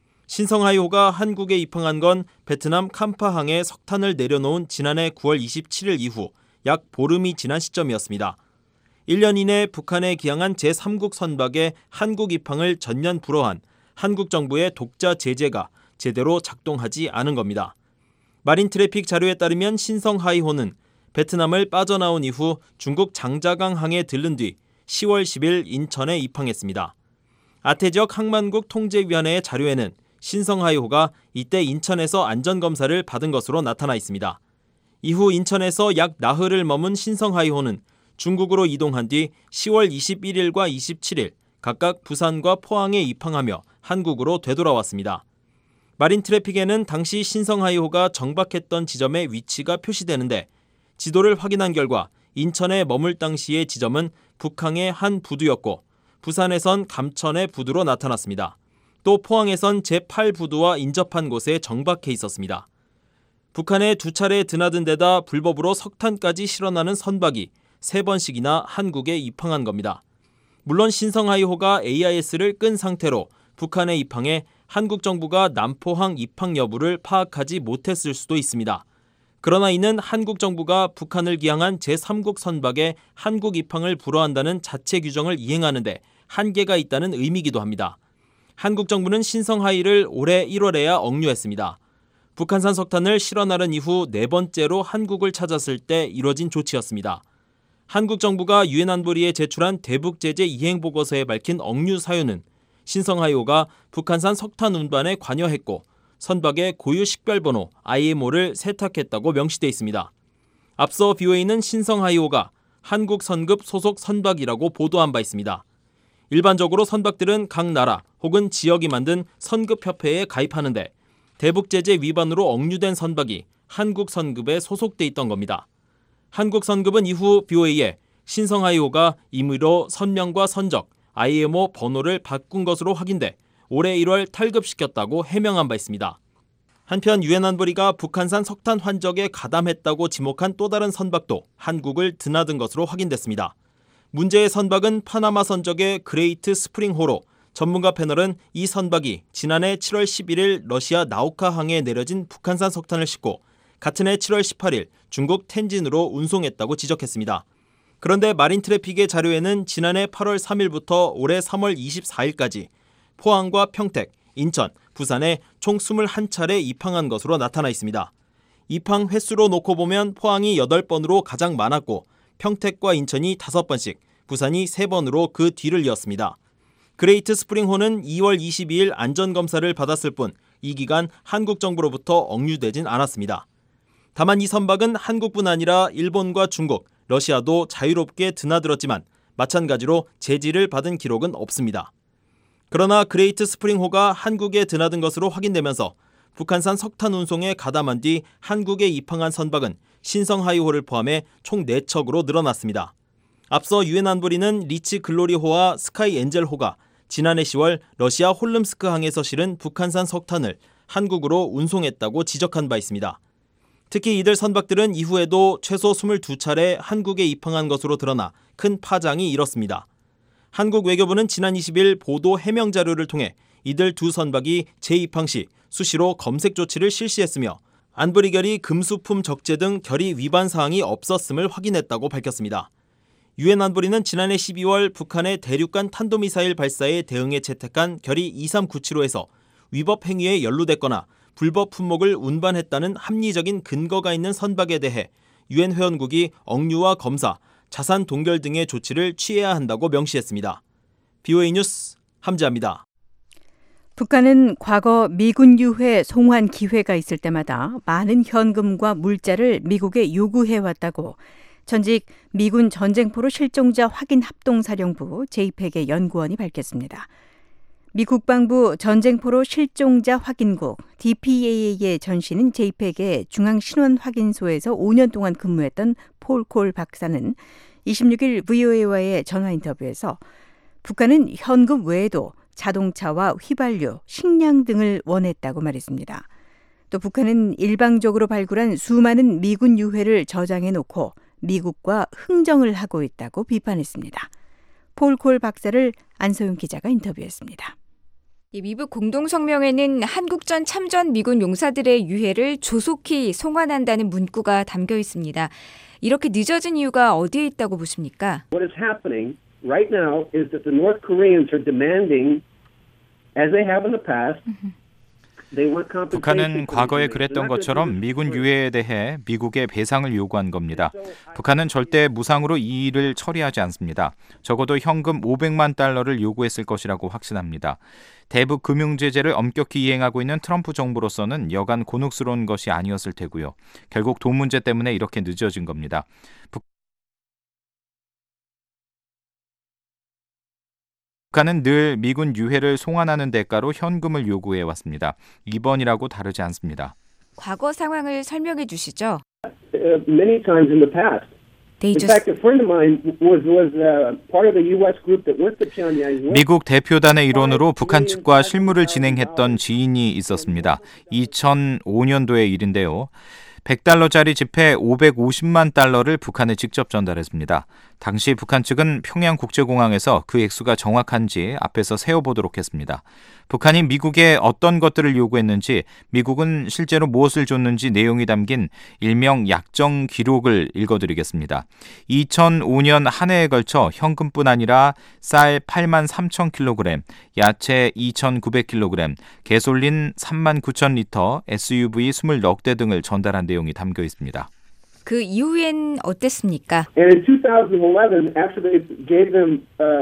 신성하이호가 한국에 입항한 건 베트남 캄파항에 석탄을 내려놓은 지난해 9월 27일 이후 약 보름이 지난 시점이었습니다. 1년 이내 북한에 기항한 제3국 선박의 한국 입항을 전면 불허한 한국 정부의 독자 제재가 제대로 작동하지 않은 겁니다. 마린 트래픽 자료에 따르면 신성하이호는 베트남을 빠져나온 이후 중국 장자강항에 들른 뒤 10월 10일 인천에 입항했습니다. 아태지역 항만국 통제위원회의 자료에는 신성하이호가 이때 인천에서 안전검사를 받은 것으로 나타나 있습니다. 이후 인천에서 약 나흘을 머문 신성하이호는 중국으로 이동한 뒤 10월 21일과 27일 각각 부산과 포항에 입항하며 한국으로 되돌아왔습니다. 마린 트래픽에는 당시 신성하이호가 정박했던 지점의 위치가 표시되는데 지도를 확인한 결과 인천에 머물 당시의 지점은 북항의 한 부두였고 부산에선 감천의 부두로 나타났습니다. 또 포항에선 제8부두와 인접한 곳에 정박해 있었습니다. 북한에 두 차례 드나든 데다 불법으로 석탄까지 실어나는 선박이 3번씩이나 한국에 입항한 겁니다. 물론 신성하이호가 AIS를 끈 상태로 북한에 입항해 한국 정부가 남포항 입항 여부를 파악하지 못했을 수도 있습니다. 그러나 이는 한국 정부가 북한을 기항한 제3국 선박의 한국 입항을 불허한다는 자체 규정을 이행하는데 한계가 있다는 의미이기도 합니다. 한국 정부는 신성하이를 올해 1월에야 억류했습니다. 북한산 석탄을 실어 나른 이후 4번째로 한국을 찾았을 때 이뤄진 조치였습니다. 한국 정부가 유엔 안보리에 제출한 대북 제재 이행 보고서에 밝힌 억류 사유는 신성하이호가 북한산 석탄 운반에 관여했고 선박의 고유 식별번호 IMO를 세탁했다고 명시돼 있습니다. 앞서 BOA는 신성하이호가 한국 선급 소속 선박이라고 보도한 바 있습니다. 일반적으로 선박들은 각 나라 혹은 지역이 만든 선급협회에 가입하는데 대북제재 위반으로 억류된 선박이 한국 선급에 소속돼 있던 겁니다. 한국 선급은 이후 BOA에 신성하이호가 임의로 선명과 선적, IMO 번호를 바꾼 것으로 확인돼 올해 1월 탈급시켰다고 해명한 바 있습니다. 한편 유엔 안보리가 북한산 석탄 환적에 가담했다고 지목한 또 다른 선박도 한국을 드나든 것으로 확인됐습니다. 문제의 선박은 파나마 선적의 그레이트 스프링호로 전문가 패널은 이 선박이 지난해 7월 11일 러시아 나우카항에 내려진 북한산 석탄을 싣고 같은 해 7월 18일 중국 텐진으로 운송했다고 지적했습니다. 그런데 마린 트래픽의 자료에는 지난해 8월 3일부터 올해 3월 24일까지 포항과 평택, 인천, 부산에 총 21차례 입항한 것으로 나타나 있습니다. 입항 횟수로 놓고 보면 포항이 8번으로 가장 많았고 평택과 인천이 5번씩, 부산이 3번으로 그 뒤를 이었습니다. 그레이트 스프링호는 2월 22일 안전검사를 받았을 뿐 이 기간 한국 정부로부터 억류되진 않았습니다. 다만 이 선박은 한국뿐 아니라 일본과 중국, 러시아도 자유롭게 드나들었지만 마찬가지로 제지를 받은 기록은 없습니다. 그러나 그레이트 스프링호가 한국에 드나든 것으로 확인되면서 북한산 석탄 운송에 가담한 뒤 한국에 입항한 선박은 신성하이호를 포함해 총 4척으로 늘어났습니다. 앞서 유엔 안보리는 리치 글로리호와 스카이 엔젤호가 지난해 10월 러시아 홀름스크 항에서 실은 북한산 석탄을 한국으로 운송했다고 지적한 바 있습니다. 특히 이들 선박들은 이후에도 최소 22차례 한국에 입항한 것으로 드러나 큰 파장이 일었습니다. 한국 외교부는 지난 20일 보도 해명 자료를 통해 이들 두 선박이 재입항 시 수시로 검색 조치를 실시했으며 안보리 결의 금수품 적재 등 결의 위반 사항이 없었음을 확인했다고 밝혔습니다. 유엔 안보리는 지난해 12월 북한의 대륙간 탄도미사일 발사에 대응해 채택한 결의 23975에서 위법 행위에 연루됐거나 불법 품목을 운반했다는 합리적인 근거가 있는 선박에 대해 유엔 회원국이 억류와 검사, 자산 동결 등의 조치를 취해야 한다고 명시했습니다. BOA 뉴스 함지아입니다. 북한은 과거 미군 유해 송환 기회가 있을 때마다 많은 현금과 물자를 미국에 요구해왔다고 전직 미군 전쟁포로 실종자 확인 합동사령부 JPEC의 연구원이 밝혔습니다. 미 국방부 전쟁포로 실종자 확인국 DPAA의 전신인 JPEC의 중앙신원확인소에서 5년 동안 근무했던 폴 콜 박사는 26일 VOA와의 전화 인터뷰에서 북한은 현금 외에도 자동차와 휘발유, 식량 등을 원했다고 말했습니다. 또 북한은 일방적으로 발굴한 수많은 미군 유해를 저장해놓고 미국과 흥정을 하고 있다고 비판했습니다. 폴 콜 박사를 안소영 기자가 인터뷰했습니다. 미북 공동성명에는 한국전 참전 미군 용사들의 유해를 조속히 송환한다는 문구가 담겨 있습니다. 이렇게 늦어진 이유가 어디에 있다고 보십니까? What is happening right now is that the North Koreans are demanding, as they have in the past, 북한은 과거에 그랬던 것처럼 미군 유해에 대해 미국에 배상을 요구한 겁니다. 북한은 절대 무상으로 이 일을 처리하지 않습니다. 적어도 현금 500만 달러를 요구했을 것이라고 확신합니다. 대북 금융 제재를 엄격히 이행하고 있는 트럼프 정부로서는 여간 곤혹스러운 것이 아니었을 테고요. 결국 돈 문제 때문에 이렇게 늦어진 겁니다. 북한은 늘 미군 유해를 송환하는 대가로 현금을 요구해 왔습니다. 이번이라고 다르지 않습니다. 과거 상황을 설명해 주시죠. Many times in the past. In fact, a friend of mine was part of the U.S. group that went to Pyongyang. 미국 대표단의 일원으로 북한 측과 실무를 진행했던 지인이 있었습니다. 2005년도의 일인데요. 100달러짜리 지폐 550만 달러를 북한에 직접 전달했습니다. 당시 북한 측은 평양국제공항에서 그 액수가 정확한지 앞에서 세어보도록 했습니다. 북한이 미국에 어떤 것들을 요구했는지, 미국은 실제로 무엇을 줬는지 내용이 담긴 일명 약정 기록을 읽어드리겠습니다. 2005년 한 해에 걸쳐 현금뿐 아니라 쌀 8만 3천 킬로그램, 야채 2,900kg, 개솔린 3만 9천 리터, SUV 20넉 대 등을 전달한 내용이 담겨 있습니다. 그 이후엔 어땠습니까? And in 2011, after they gave them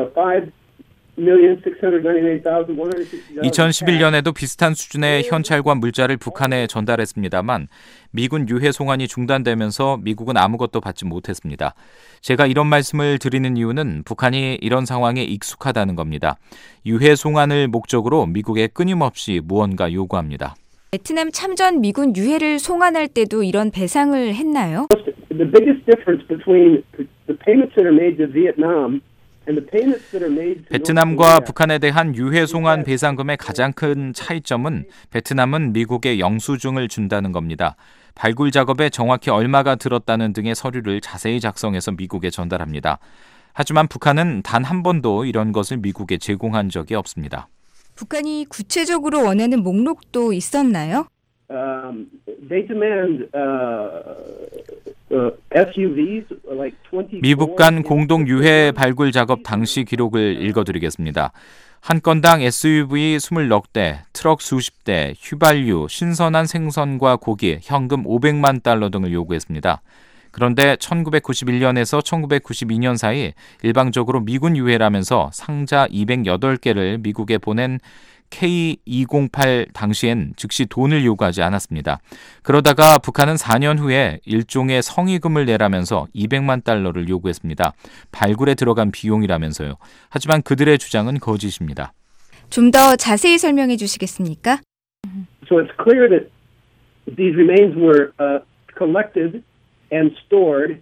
2011년에도 비슷한 수준의 현찰과 물자를 북한에 전달했습니다만 미군 유해 송환이 중단되면서 미국은 아무것도 받지 못했습니다. 제가 이런 말씀을 드리는 이유는 북한이 이런 상황에 익숙하다는 겁니다. 유해 송환을 목적으로 미국에 끊임없이 무언가 요구합니다. 베트남 참전 미군 유해를 송환할 때도 이런 배상을 했나요? The biggest difference between the payments that are made to Vietnam 베트남과 북한에 대한 유해 송환 배상금의 가장 큰 차이점은 베트남은 미국에 영수증을 준다는 겁니다. 발굴 작업에 정확히 얼마가 들었다는 등의 서류를 자세히 작성해서 미국에 전달합니다. 하지만 북한은 단 한 번도 이런 것을 미국에 제공한 적이 없습니다. 북한이 구체적으로 원하는 목록도 있었나요? They demand SUVs like 20. 미북 간 공동 유해 발굴 작업 당시 기록을 읽어드리겠습니다. 한 건당 SUV 20넉 대, 트럭 수십 대, 휘발유, 신선한 생선과 고기, 현금 500만 달러 등을 요구했습니다. 그런데 1991년에서 1992년 사이 일방적으로 미군 유해라면서 상자 208개를 미국에 보낸 K208 당시엔 즉시 돈을 요구하지 않았습니다. 그러다가 북한은 4년 후에 일종의 성의금을 내라면서 200만 달러를 요구했습니다. 발굴에 들어간 비용이라면서요. 하지만 그들의 주장은 거짓입니다. 좀 더 자세히 설명해 주시겠습니까? So it's clear that these remains were collected and stored.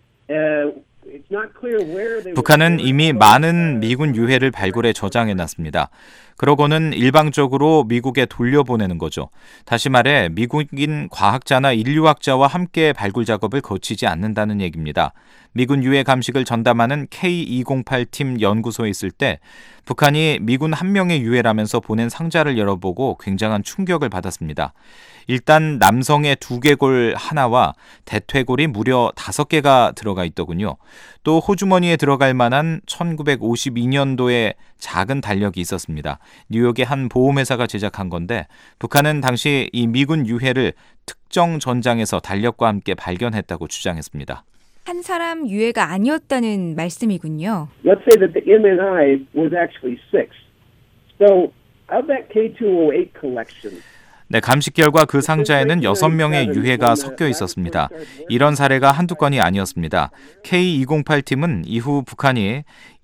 북한은 이미 많은 미군 유해를 발굴해 저장해놨습니다. 그러고는 일방적으로 미국에 돌려보내는 거죠. 다시 말해 미국인 과학자나 인류학자와 함께 발굴 작업을 거치지 않는다는 얘기입니다. 미군 유해 감식을 전담하는 K208팀 연구소에 있을 때 북한이 미군 한 명의 유해라면서 보낸 상자를 열어보고 굉장한 충격을 받았습니다. 일단 남성의 두개골 하나와 대퇴골이 무려 5개가 들어가 있더군요. 또 호주머니에 들어갈 만한 1952년도에 작은 달력이 있었습니다. 뉴욕의 한 보험회사가 제작한 건데 북한은 당시 이 미군 유해를 특정 전장에서 달력과 함께 발견했다고 주장했습니다. 한 사람 유해가 아니었다는 말씀이군요. Let's say that the MNI was actually 6. So of that K208 collection, 네, 감식 결과 그 상자에는 6명의 유해가 섞여 있었습니다. 이런 사례가 한두 건이 아니었습니다. K208팀은 이후 북한이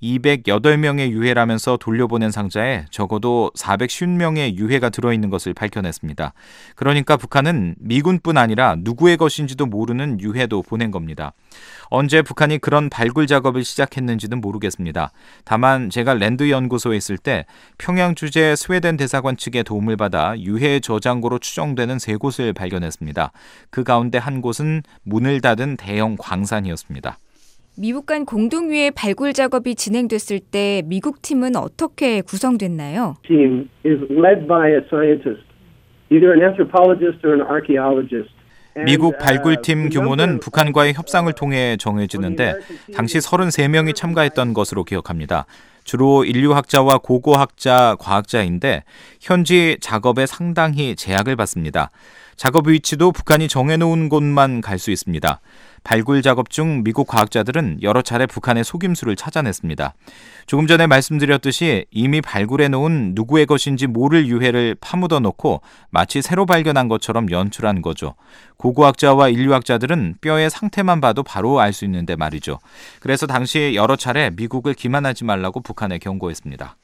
208명의 유해라면서 돌려보낸 상자에 적어도 450명의 유해가 들어있는 것을 밝혀냈습니다. 그러니까 북한은 미군뿐 아니라 누구의 것인지도 모르는 유해도 보낸 겁니다. 언제 북한이 그런 발굴 작업을 시작했는지는 모르겠습니다. 다만 제가 랜드 연구소에 있을 때 평양 주재 스웨덴 대사관 측의 도움을 받아 유해 저장고로 추정되는 3곳을 발견했습니다. 그 가운데 한 곳은 문을 닫은 대형 광산이었습니다. 미국 간 공동유해 발굴 작업이 진행됐을 때 미국 팀은 어떻게 구성됐나요? team is led by a scientist, either an anthropologist or an archaeologist. 미국 발굴팀 규모는 북한과의 협상을 통해 정해지는데 당시 33명이 참가했던 것으로 기억합니다. 주로 인류학자와 고고학자, 과학자인데 현지 작업에 상당히 제약을 받습니다. 작업 위치도 북한이 정해놓은 곳만 갈 수 있습니다. 발굴 작업 중 미국 과학자들은 여러 차례 북한의 속임수를 찾아냈습니다. 조금 전에 말씀드렸듯이 이미 발굴해놓은 누구의 것인지 모를 유해를 파묻어 놓고 마치 새로 발견한 것처럼 연출한 거죠. 고고학자와 인류학자들은 뼈의 상태만 봐도 바로 알 수 있는데 말이죠. 그래서 당시 여러 차례 미국을 기만하지 말라고 북한에 경고했습니다.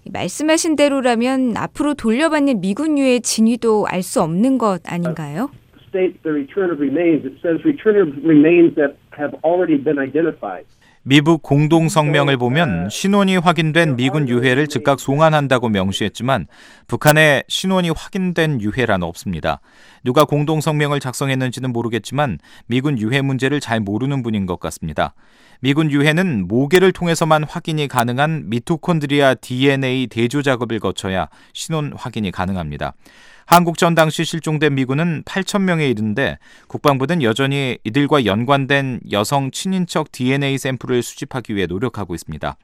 말씀하신 대로라면 앞으로 돌려받는 미군 유해 진위도 알 수 없는 것 아닌가요? State the return of remains. It says return of remains that have already been identified. 미북 공동성명을 보면 신원이 확인된 미군 유해를 즉각 송환한다고 명시했지만 북한의 신원이 확인된 유해란 없습니다. 누가 공동성명을 작성했는지는 모르겠지만 미군 유해 문제를 잘 모르는 분인 것 같습니다. 미군 유해는 모계를 통해서만 확인이 가능한 미토콘드리아 DNA 대조 작업을 거쳐야 신원 확인이 가능합니다. 한국전 당시 실종된 미군은 8,000명에 이르는데 국방부는 여전히 이들과 연관된 여성 친인척 DNA 샘플을 수집하기 위해 노력하고 있습니다.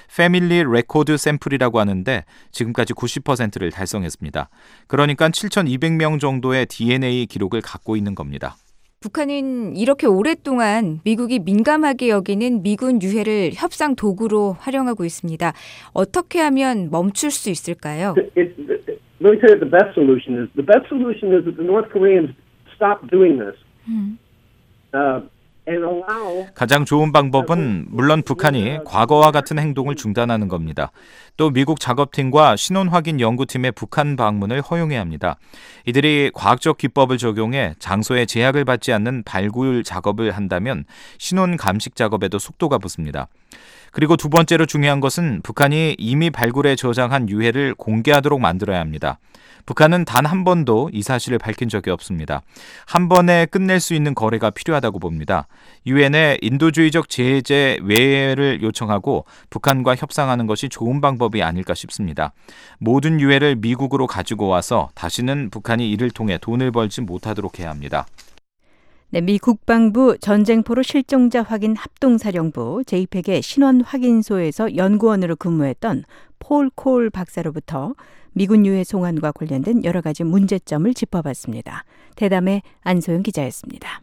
패밀리 레코드 샘플이라고 하는데 지금까지 90%를 달성했습니다. 그러니까 7,200명 정도의 DNA 기록을 갖고 있는 겁니다. 북한은 이렇게 오랫동안 미국이 민감하게 여기는 미군 유해를 협상 도구로 활용하고 있습니다. 어떻게 하면 멈출 수 있을까요? Let me tell you the best solution is. The best solution is that the North Koreans stop doing this. And allow. 가장 좋은 방법은 물론 북한이 과거와 같은 행동을 중단하는 겁니다. 또 미국 작업팀과 신원 확인 연구팀의 북한 방문을 허용해야 합니다. 이들이 과학적 기법을 적용해 장소에 제약을 받지 않는 발굴 작업을 한다면 신원 감식 작업에도 속도가 붙습니다. 그리고 두 번째로 중요한 것은 북한이 이미 발굴해 저장한 유해를 공개하도록 만들어야 합니다. 북한은 단 한 번도 이 사실을 밝힌 적이 없습니다. 한 번에 끝낼 수 있는 거래가 필요하다고 봅니다. 유엔에 인도주의적 제재 외회를 요청하고 북한과 협상하는 것이 좋은 방법이 아닐까 싶습니다. 모든 유해를 미국으로 가지고 와서 다시는 북한이 이를 통해 돈을 벌지 못하도록 해야 합니다. 네, 미 국방부 전쟁포로 실종자 확인 합동사령부 JPEG의 신원 확인소에서 연구원으로 근무했던 폴 콜 박사로부터 미군 유해 송환과 관련된 여러 가지 문제점을 짚어봤습니다. 대담의 안소영 기자였습니다.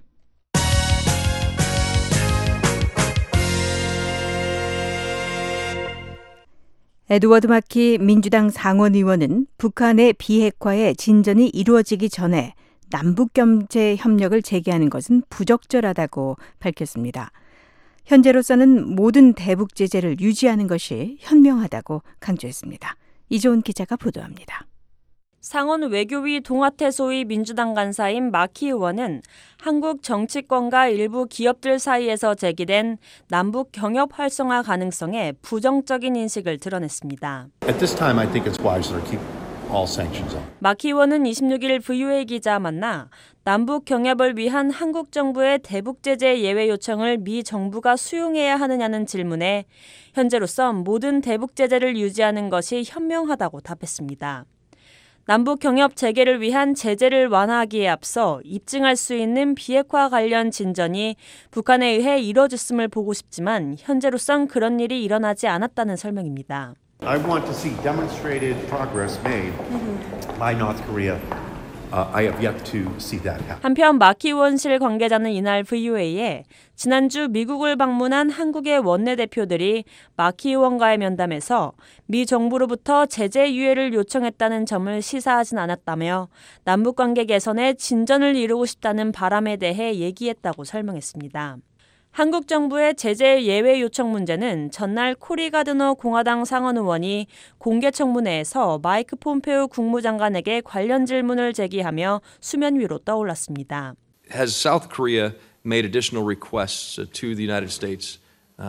에드워드 마키 민주당 상원의원은 북한의 비핵화에 진전이 이루어지기 전에 남북경제 협력을 재개하는 것은 부적절하다고 밝혔습니다. 현재로서는 모든 대북 제재를 유지하는 것이 현명하다고 강조했습니다. 이조은 기자가 보도합니다. 상원 외교위 동아태소위 민주당 간사인 마키 의원은 한국 정치권과 일부 기업들 사이에서 제기된 남북 경협 활성화 가능성에 부정적인 인식을 드러냈습니다. At this time, I think it's wiser to keep all sanctions on. 마키 의원은 26일 VOA 기자 만나 남북 경협을 위한 한국 정부의 대북 제재 예외 요청을 미 정부가 수용해야 하느냐는 질문에 현재로선 모든 대북 제재를 유지하는 것이 현명하다고 답했습니다. 남북 경협 재개를 위한 제재를 완화하기에 앞서 입증할 수 있는 비핵화 관련 진전이 북한에 의해 이뤄졌음을 보고 싶지만 현재로선 그런 일이 일어나지 않았다는 설명입니다. I want to see demonstrated progress made by North Korea I have yet to see that happen. 한편 마키 원실 관계자는 이날 VOA에 지난주 미국을 방문한 한국의 원내대표들이 마키 의원과의 면담에서 미 정부로부터 제재 유예를 요청했다는 점을 시사하진 않았다며 남북관계 개선에 진전을 이루고 싶다는 바람에 대해 얘기했다고 설명했습니다. 한국 정부의 제재 예외 요청 문제는 전날 코리 가드너 공화당 상원 의원이 공개 청문회에서 마이크 폼페오 국무장관에게 관련 질문을 제기하며 수면 위로 떠올랐습니다. Has South Korea made additional requests to the United States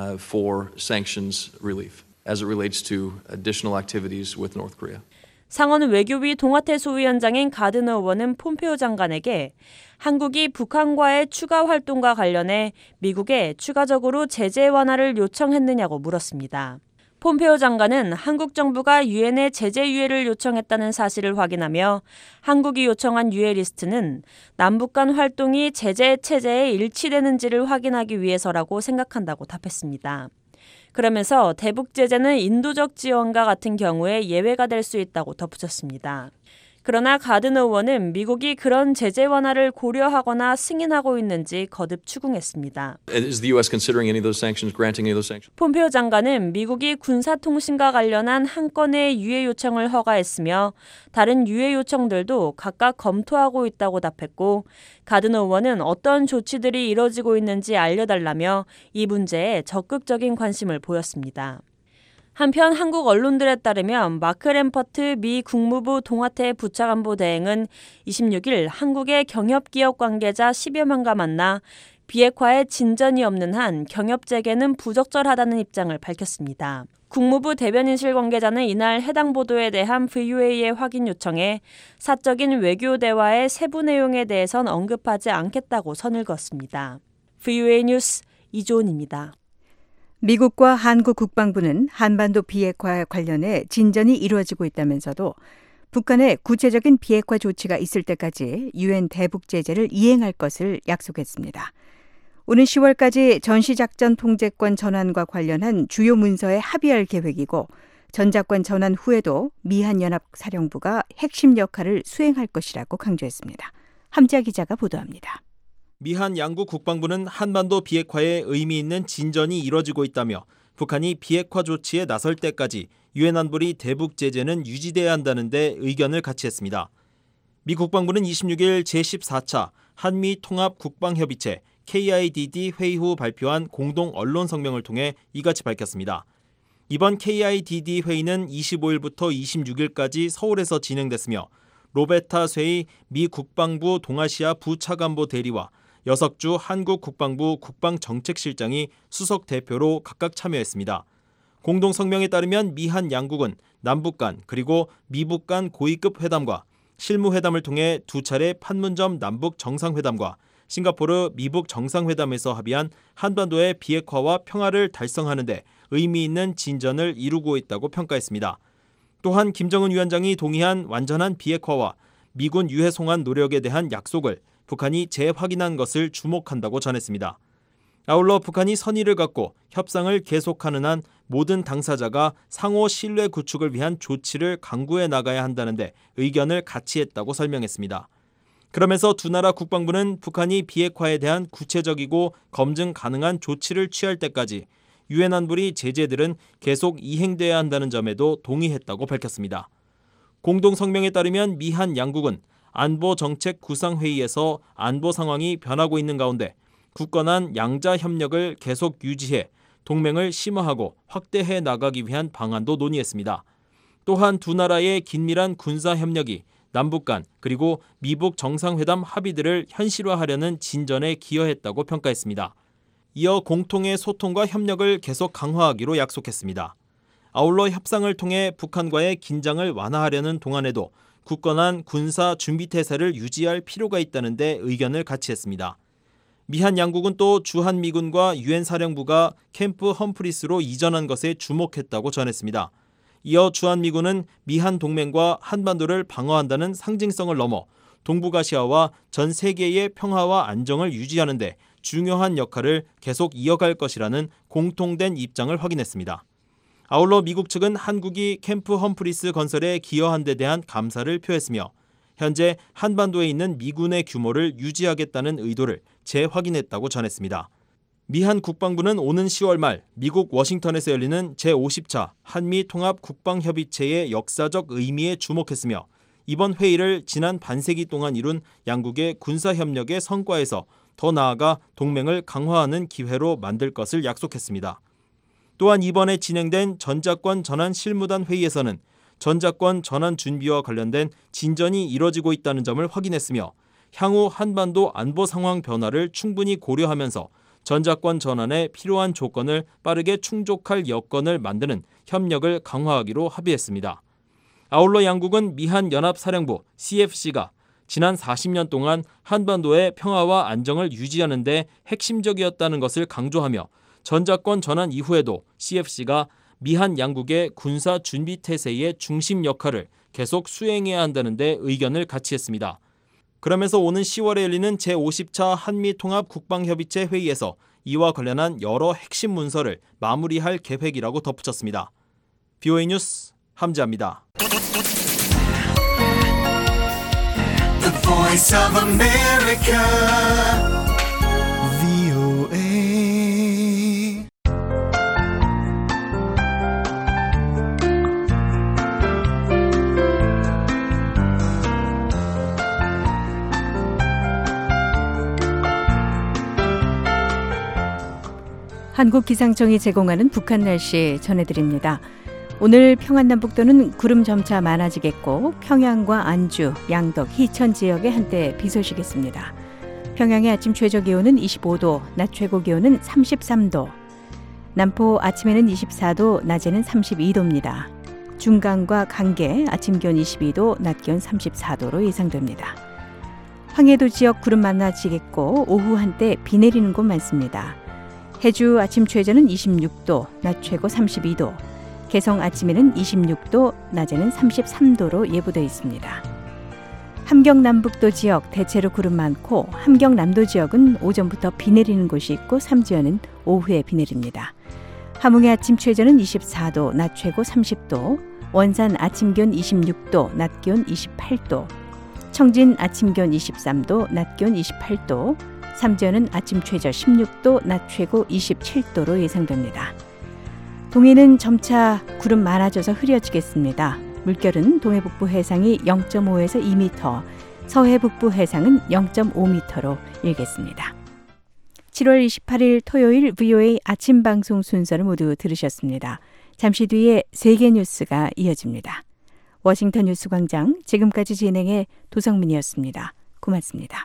for sanctions relief as it relates to additional activities with North Korea? 상원 외교위 동아태 소위원장인 가드너 의원은 폼페오 장관에게 한국이 북한과의 추가 활동과 관련해 미국에 추가적으로 제재 완화를 요청했느냐고 물었습니다. 폼페오 장관은 한국 정부가 유엔에 제재 유예를 요청했다는 사실을 확인하며 한국이 요청한 유예 리스트는 남북 간 활동이 제재 체제에 일치되는지를 확인하기 위해서라고 생각한다고 답했습니다. 그러면서 대북 제재는 인도적 지원과 같은 경우에 예외가 될 수 있다고 덧붙였습니다. 그러나 가드너 의원은 미국이 그런 제재 완화를 고려하거나 승인하고 있는지 거듭 추궁했습니다. Is the U.S. considering any of those sanctions, granting any of those sanctions? 폼페오 장관은 미국이 군사통신과 관련한 한 건의 유예 요청을 허가했으며 다른 유예 요청들도 각각 검토하고 있다고 답했고 가드너 의원은 어떤 조치들이 이뤄지고 있는지 알려달라며 이 문제에 적극적인 관심을 보였습니다. 한편 한국 언론들에 따르면 마크 램퍼트 미 국무부 동아태 부차관보 대행은 26일 한국의 경협기업 관계자 10여 명과 만나 비핵화에 진전이 없는 한 경협 재개는 부적절하다는 입장을 밝혔습니다. 국무부 대변인실 관계자는 이날 해당 보도에 대한 VOA의 확인 요청에 사적인 외교 대화의 세부 내용에 대해선 언급하지 않겠다고 선을 그었습니다. VOA 뉴스 이조은입니다. 미국과 한국 국방부는 한반도 비핵화 관련해 진전이 이루어지고 있다면서도 북한의 구체적인 비핵화 조치가 있을 때까지 유엔 대북 제재를 이행할 것을 약속했습니다. 오는 10월까지 전시작전 통제권 전환과 관련한 주요 문서에 합의할 계획이고 전작권 전환 후에도 미한연합사령부가 핵심 역할을 수행할 것이라고 강조했습니다. 함지아 기자가 보도합니다. 미한 양국 국방부는 한반도 비핵화에 의미 있는 진전이 이뤄지고 있다며 북한이 비핵화 조치에 나설 때까지 유엔 안보리 대북 제재는 유지돼야 한다는 데 의견을 같이 했습니다. 미 국방부는 26일 제14차 한미 통합 국방협의체 KIDD 회의 후 발표한 공동 언론 성명을 통해 이같이 밝혔습니다. 이번 KIDD 회의는 25일부터 26일까지 서울에서 진행됐으며 로베타 쇠이 미 국방부 동아시아 부차관보 대리와 여석주 한국 국방부 국방정책실장이 수석 대표로 각각 참여했습니다. 공동 성명에 따르면 미한 양국은 남북 간 그리고 미북 간 고위급 회담과 실무회담을 통해 두 차례 판문점 남북 정상회담과 싱가포르 미북 정상회담에서 합의한 한반도의 비핵화와 평화를 달성하는 데 의미 있는 진전을 이루고 있다고 평가했습니다. 또한 김정은 위원장이 동의한 완전한 비핵화와 미군 유해 송환 노력에 대한 약속을 북한이 재확인한 것을 주목한다고 전했습니다. 아울러 북한이 선의를 갖고 협상을 계속하는 한 모든 당사자가 상호 신뢰 구축을 위한 조치를 강구해 나가야 한다는데 의견을 같이 했다고 설명했습니다. 그러면서 두 나라 국방부는 북한이 비핵화에 대한 구체적이고 검증 가능한 조치를 취할 때까지 유엔 안보리 제재들은 계속 이행돼야 한다는 점에도 동의했다고 밝혔습니다. 공동 성명에 따르면 미한 양국은 안보정책 구상회의에서 안보 상황이 변하고 있는 가운데 굳건한 양자 협력을 계속 유지해 동맹을 심화하고 확대해 나가기 위한 방안도 논의했습니다. 또한 두 나라의 긴밀한 군사 협력이 남북 간 그리고 미북 정상회담 합의들을 현실화하려는 진전에 기여했다고 평가했습니다. 이어 공통의 소통과 협력을 계속 강화하기로 약속했습니다. 아울러 협상을 통해 북한과의 긴장을 완화하려는 동안에도 굳건한 군사 준비태세를 유지할 필요가 있다는 데 의견을 같이 했습니다. 미한 양국은 또 주한미군과 유엔 사령부가 캠프 험프리스로 이전한 것에 주목했다고 전했습니다. 이어 주한미군은 미한 동맹과 한반도를 방어한다는 상징성을 넘어 동북아시아와 전 세계의 평화와 안정을 유지하는 데 중요한 역할을 계속 이어갈 것이라는 공통된 입장을 확인했습니다. 아울러 미국 측은 한국이 캠프 험프리스 건설에 기여한 데 대한 감사를 표했으며 현재 한반도에 있는 미군의 규모를 유지하겠다는 의도를 재확인했다고 전했습니다. 미한 국방부는 오는 10월 말 미국 워싱턴에서 열리는 제50차 한미 통합 국방협의체의 역사적 의미에 주목했으며 이번 회의를 지난 반세기 동안 이룬 양국의 군사협력의 성과에서 더 나아가 동맹을 강화하는 기회로 만들 것을 약속했습니다. 또한 이번에 진행된 전자권 전환 실무단 회의에서는 전자권 전환 준비와 관련된 진전이 이뤄지고 있다는 점을 확인했으며 향후 한반도 안보 상황 변화를 충분히 고려하면서 전자권 전환에 필요한 조건을 빠르게 충족할 여건을 만드는 협력을 강화하기로 합의했습니다. 아울러 양국은 미한연합사령부 CFC가 지난 40년 동안 한반도의 평화와 안정을 유지하는 데 핵심적이었다는 것을 강조하며 전자권 전환 이후에도 CFC가 미한 양국의 군사 준비 태세의 중심 역할을 계속 수행해야 한다는 데 의견을 같이 했습니다. 그러면서 오는 10월에 열리는 제50차 한미통합 국방협의체 회의에서 이와 관련한 여러 핵심 문서를 마무리할 계획이라고 덧붙였습니다. BOA 뉴스 함지아입니다. The Voice of America, VOA. 한국기상청이 제공하는 북한 날씨 전해드립니다. 오늘 평안남북도는 구름 점차 많아지겠고 평양과 안주, 양덕, 희천 지역에 한때 비 소식있습니다. 평양의 아침 최저기온은 25도, 낮 최고기온은 33도. 남포 아침에는 24도, 낮에는 32도입니다. 중강과 강계 아침 기온 22도, 낮 기온 34도로 예상됩니다. 황해도 지역 구름 많아지겠고 오후 한때 비 내리는 곳 많습니다. 해주 아침 최저는 26도, 낮 최고 32도. 개성 아침에는 26도, 낮에는 33도로 예보되어 있습니다. 함경남북도 지역 대체로 구름 많고 함경남도 지역은 오전부터 비 내리는 곳이 있고 삼지연은 오후에 비 내립니다. 함흥의 아침 최저는 24도, 낮 최고 30도. 원산 아침 기온 26도, 낮 기온 28도. 청진 아침 기온 23도, 낮 기온 28도. 삼지연은 아침 최저 16도, 낮 최고 27도로 예상됩니다. 동해는 점차 구름 많아져서 흐려지겠습니다. 물결은 동해 북부 해상이 0.5에서 2m, 서해 북부 해상은 0.5m로 일겠습니다. 7월 28일 토요일 VOA 아침 방송 순서를 모두 들으셨습니다. 잠시 뒤에 세계 뉴스가 이어집니다. 워싱턴 뉴스광장 지금까지 진행해 도성민이었습니다. 고맙습니다.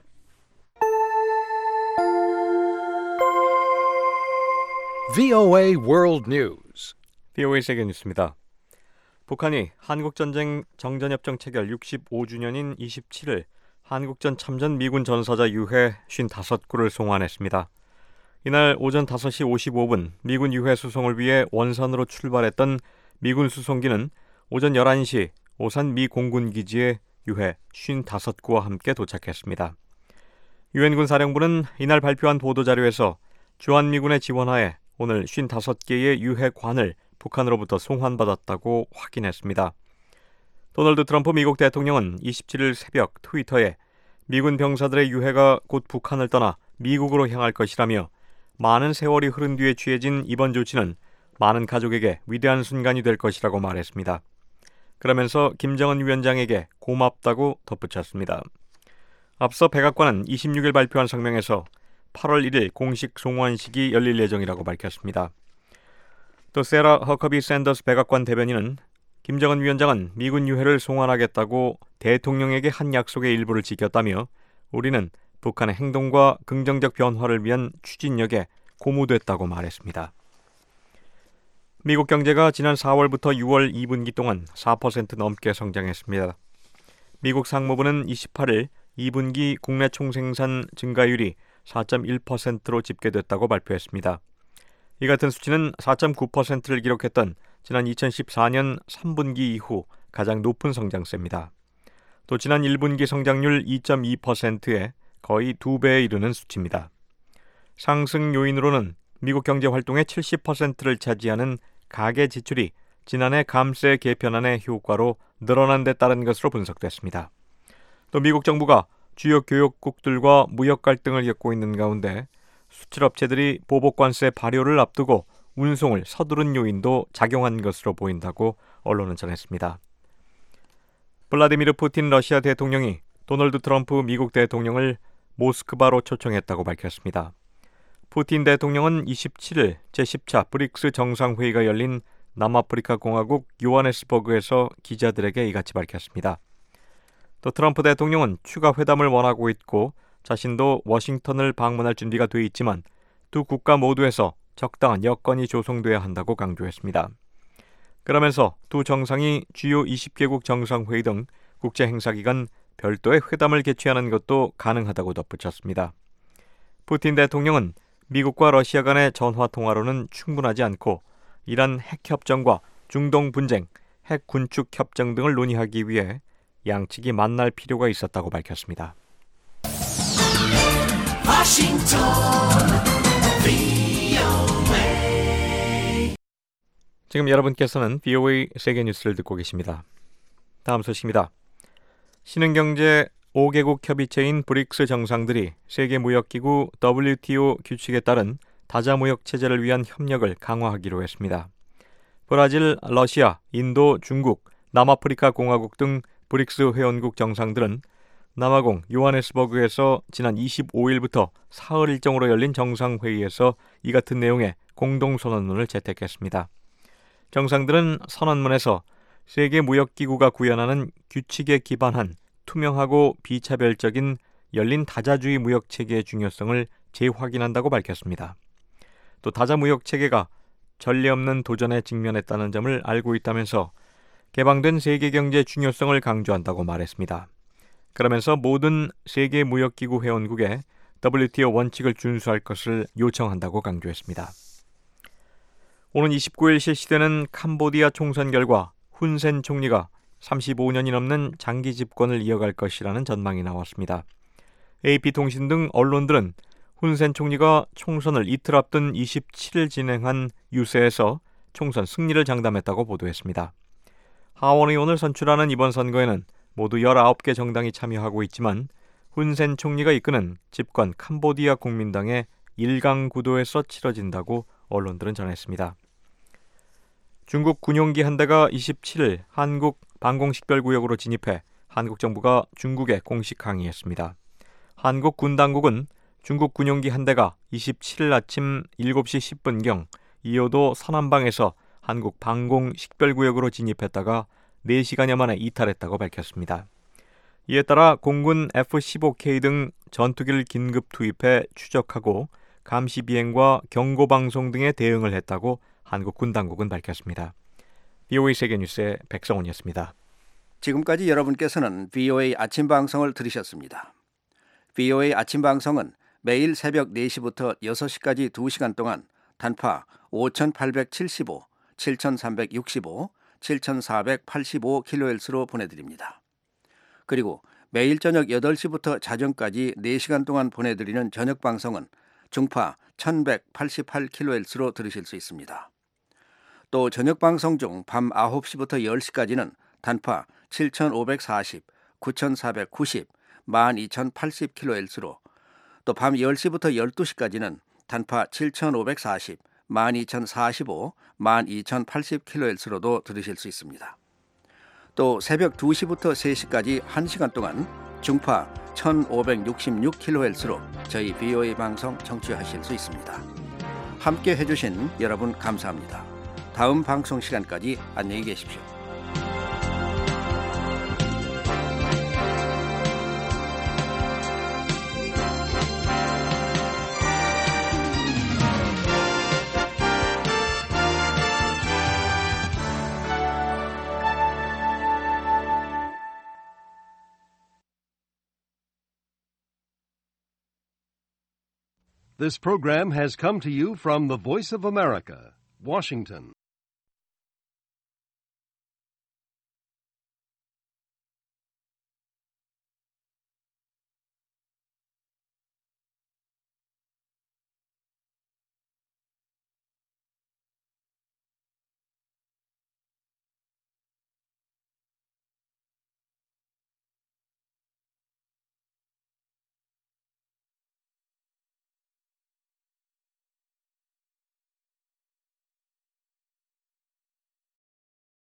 VOA World News. VOA 세계 뉴스입니다. 북한이 한국전쟁 정전협정 체결 65주년인 27일 한국전 참전 미군 전사자 유해 55구를 송환했습니다. 이날 오전 5시 55분 미군 유해 수송을 위해 원산으로 출발했던 미군 수송기는 오전 11시 오산 미 공군기지에 유해 55구와 함께 도착했습니다. 유엔군 사령부는 이날 발표한 보도자료에서 주한미군의 지원하에 오늘 55개의 유해관을 북한으로부터 송환받았다고 확인했습니다. 도널드 트럼프 미국 대통령은 27일 새벽 트위터에 미군 병사들의 유해가 곧 북한을 떠나 미국으로 향할 것이라며 많은 세월이 흐른 뒤에 취해진 이번 조치는 많은 가족에게 위대한 순간이 될 것이라고 말했습니다. 그러면서 김정은 위원장에게 고맙다고 덧붙였습니다. 앞서 백악관은 26일 발표한 성명에서 8월 1일 공식 송환식이 열릴 예정이라고 밝혔습니다. 또 세라 허커비 샌더스 백악관 대변인은 김정은 위원장은 미군 유해를 송환하겠다고 대통령에게 한 약속의 일부를 지켰다며 우리는 북한의 행동과 긍정적 변화를 위한 추진력에 고무됐다고 말했습니다. 미국 경제가 지난 4월부터 6월 2분기 동안 4% 넘게 성장했습니다. 미국 상무부는 28일 2분기 국내 총생산 증가율이 4.1%로 집계됐다고 발표했습니다. 이 같은 수치는 4.9%를 기록했던 지난 2014년 3분기 이후 가장 높은 성장세입니다. 또 지난 1분기 성장률 2.2%에 거의 2배에 이르는 수치입니다. 상승 요인으로는 미국 경제 활동의 70%를 차지하는 가계 지출이 지난해 감세 개편안의 효과로 늘어난 데 따른 것으로 분석됐습니다. 또 미국 정부가 주요 교역국들과 무역 갈등을 겪고 있는 가운데 수출업체들이 보복관세 발효를 앞두고 운송을 서두른 요인도 작용한 것으로 보인다고 언론은 전했습니다. 블라디미르 푸틴 러시아 대통령이 도널드 트럼프 미국 대통령을 모스크바로 초청했다고 밝혔습니다. 푸틴 대통령은 27일 제10차 브릭스 정상회의가 열린 남아프리카 공화국 요하네스버그에서 기자들에게 이같이 밝혔습니다. 또 트럼프 대통령은 추가 회담을 원하고 있고 자신도 워싱턴을 방문할 준비가 돼 있지만 두 국가 모두에서 적당한 여건이 조성돼야 한다고 강조했습니다. 그러면서 두 정상이 주요 20개국 정상회의 등 국제 행사 기간 별도의 회담을 개최하는 것도 가능하다고 덧붙였습니다. 푸틴 대통령은 미국과 러시아 간의 전화 통화로는 충분하지 않고 이란 핵협정과 중동 분쟁, 핵 군축 협정 등을 논의하기 위해 양측이 만날 필요가 있었다고 밝혔습니다. 지금 여러분께서는 VOA 세계 뉴스를 듣고 계십니다. 다음 소식입니다. 신흥경제 5개국 협의체인 브릭스 정상들이 세계무역기구 WTO 규칙에 따른 다자무역 체제를 위한 협력을 강화하기로 했습니다. 브라질, 러시아, 인도, 중국, 남아프리카 공화국 등 브릭스 회원국 정상들은 남아공 요하네스버그에서 지난 25일부터 사흘 일정으로 열린 정상회의에서 이 같은 내용의 공동선언문을 채택했습니다. 정상들은 선언문에서 세계무역기구가 구현하는 규칙에 기반한 투명하고 비차별적인 열린 다자주의 무역체계의 중요성을 재확인한다고 밝혔습니다. 또 다자무역체계가 전례 없는 도전에 직면했다는 점을 알고 있다면서 개방된 세계경제의 중요성을 강조한다고 말했습니다. 그러면서 모든 세계무역기구 회원국에 WTO 원칙을 준수할 것을 요청한다고 강조했습니다. 오는 29일 실시되는 캄보디아 총선 결과 훈센 총리가 35년이 넘는 장기 집권을 이어갈 것이라는 전망이 나왔습니다. AP통신 등 언론들은 훈센 총리가 총선을 이틀 앞둔 27일 진행한 유세에서 총선 승리를 장담했다고 보도했습니다. 하원의원을 선출하는 이번 선거에는 모두 19개 정당이 참여하고 있지만 훈센 총리가 이끄는 집권 캄보디아 국민당의 1강 구도에서 치러진다고 언론들은 전했습니다. 중국 군용기 한 대가 27일 한국 방공식별구역으로 진입해 한국 정부가 중국에 공식 항의했습니다. 한국 군 당국은 중국 군용기 한 대가 27일 아침 7시 10분경 이호도 서남방에서 한국 방공식별구역으로 진입했다가 4시간여 만에 이탈했다고 밝혔습니다. 이에 따라 공군 F-15K 등 전투기를 긴급 투입해 추적하고 감시 비행과 경고 방송 등에 대응을 했다고 한국 군 당국은 밝혔습니다. VOA 세계뉴스의 백성훈이었습니다. 지금까지 여러분께서는 VOA 아침 방송을 들으셨습니다. VOA 아침 방송은 매일 새벽 4시부터 6시까지 2시간 동안 단파 5875, 7365, 7485kHz로 보내드립니다. 그리고 매일 저녁 8시부터 자정까지 4시간 동안 보내드리는 저녁 방송은 중파 1188kHz로 들으실 수 있습니다. 또 저녁 방송 중 밤 9시부터 10시까지는 단파 7540, 9490, 12080kHz로 또 밤 10시부터 12시까지는 단파 7540, 12045, 12080kHz로도 들으실 수 있습니다. 또 새벽 2시부터 3시까지 1시간 동안 중파 1566kHz로 저희 VOA 방송 청취하실 수 있습니다. 함께 해주신 여러분 감사합니다. 다음 방송 시간까지 안녕히 계십시오. This program has come to you from the Voice of America, Washington.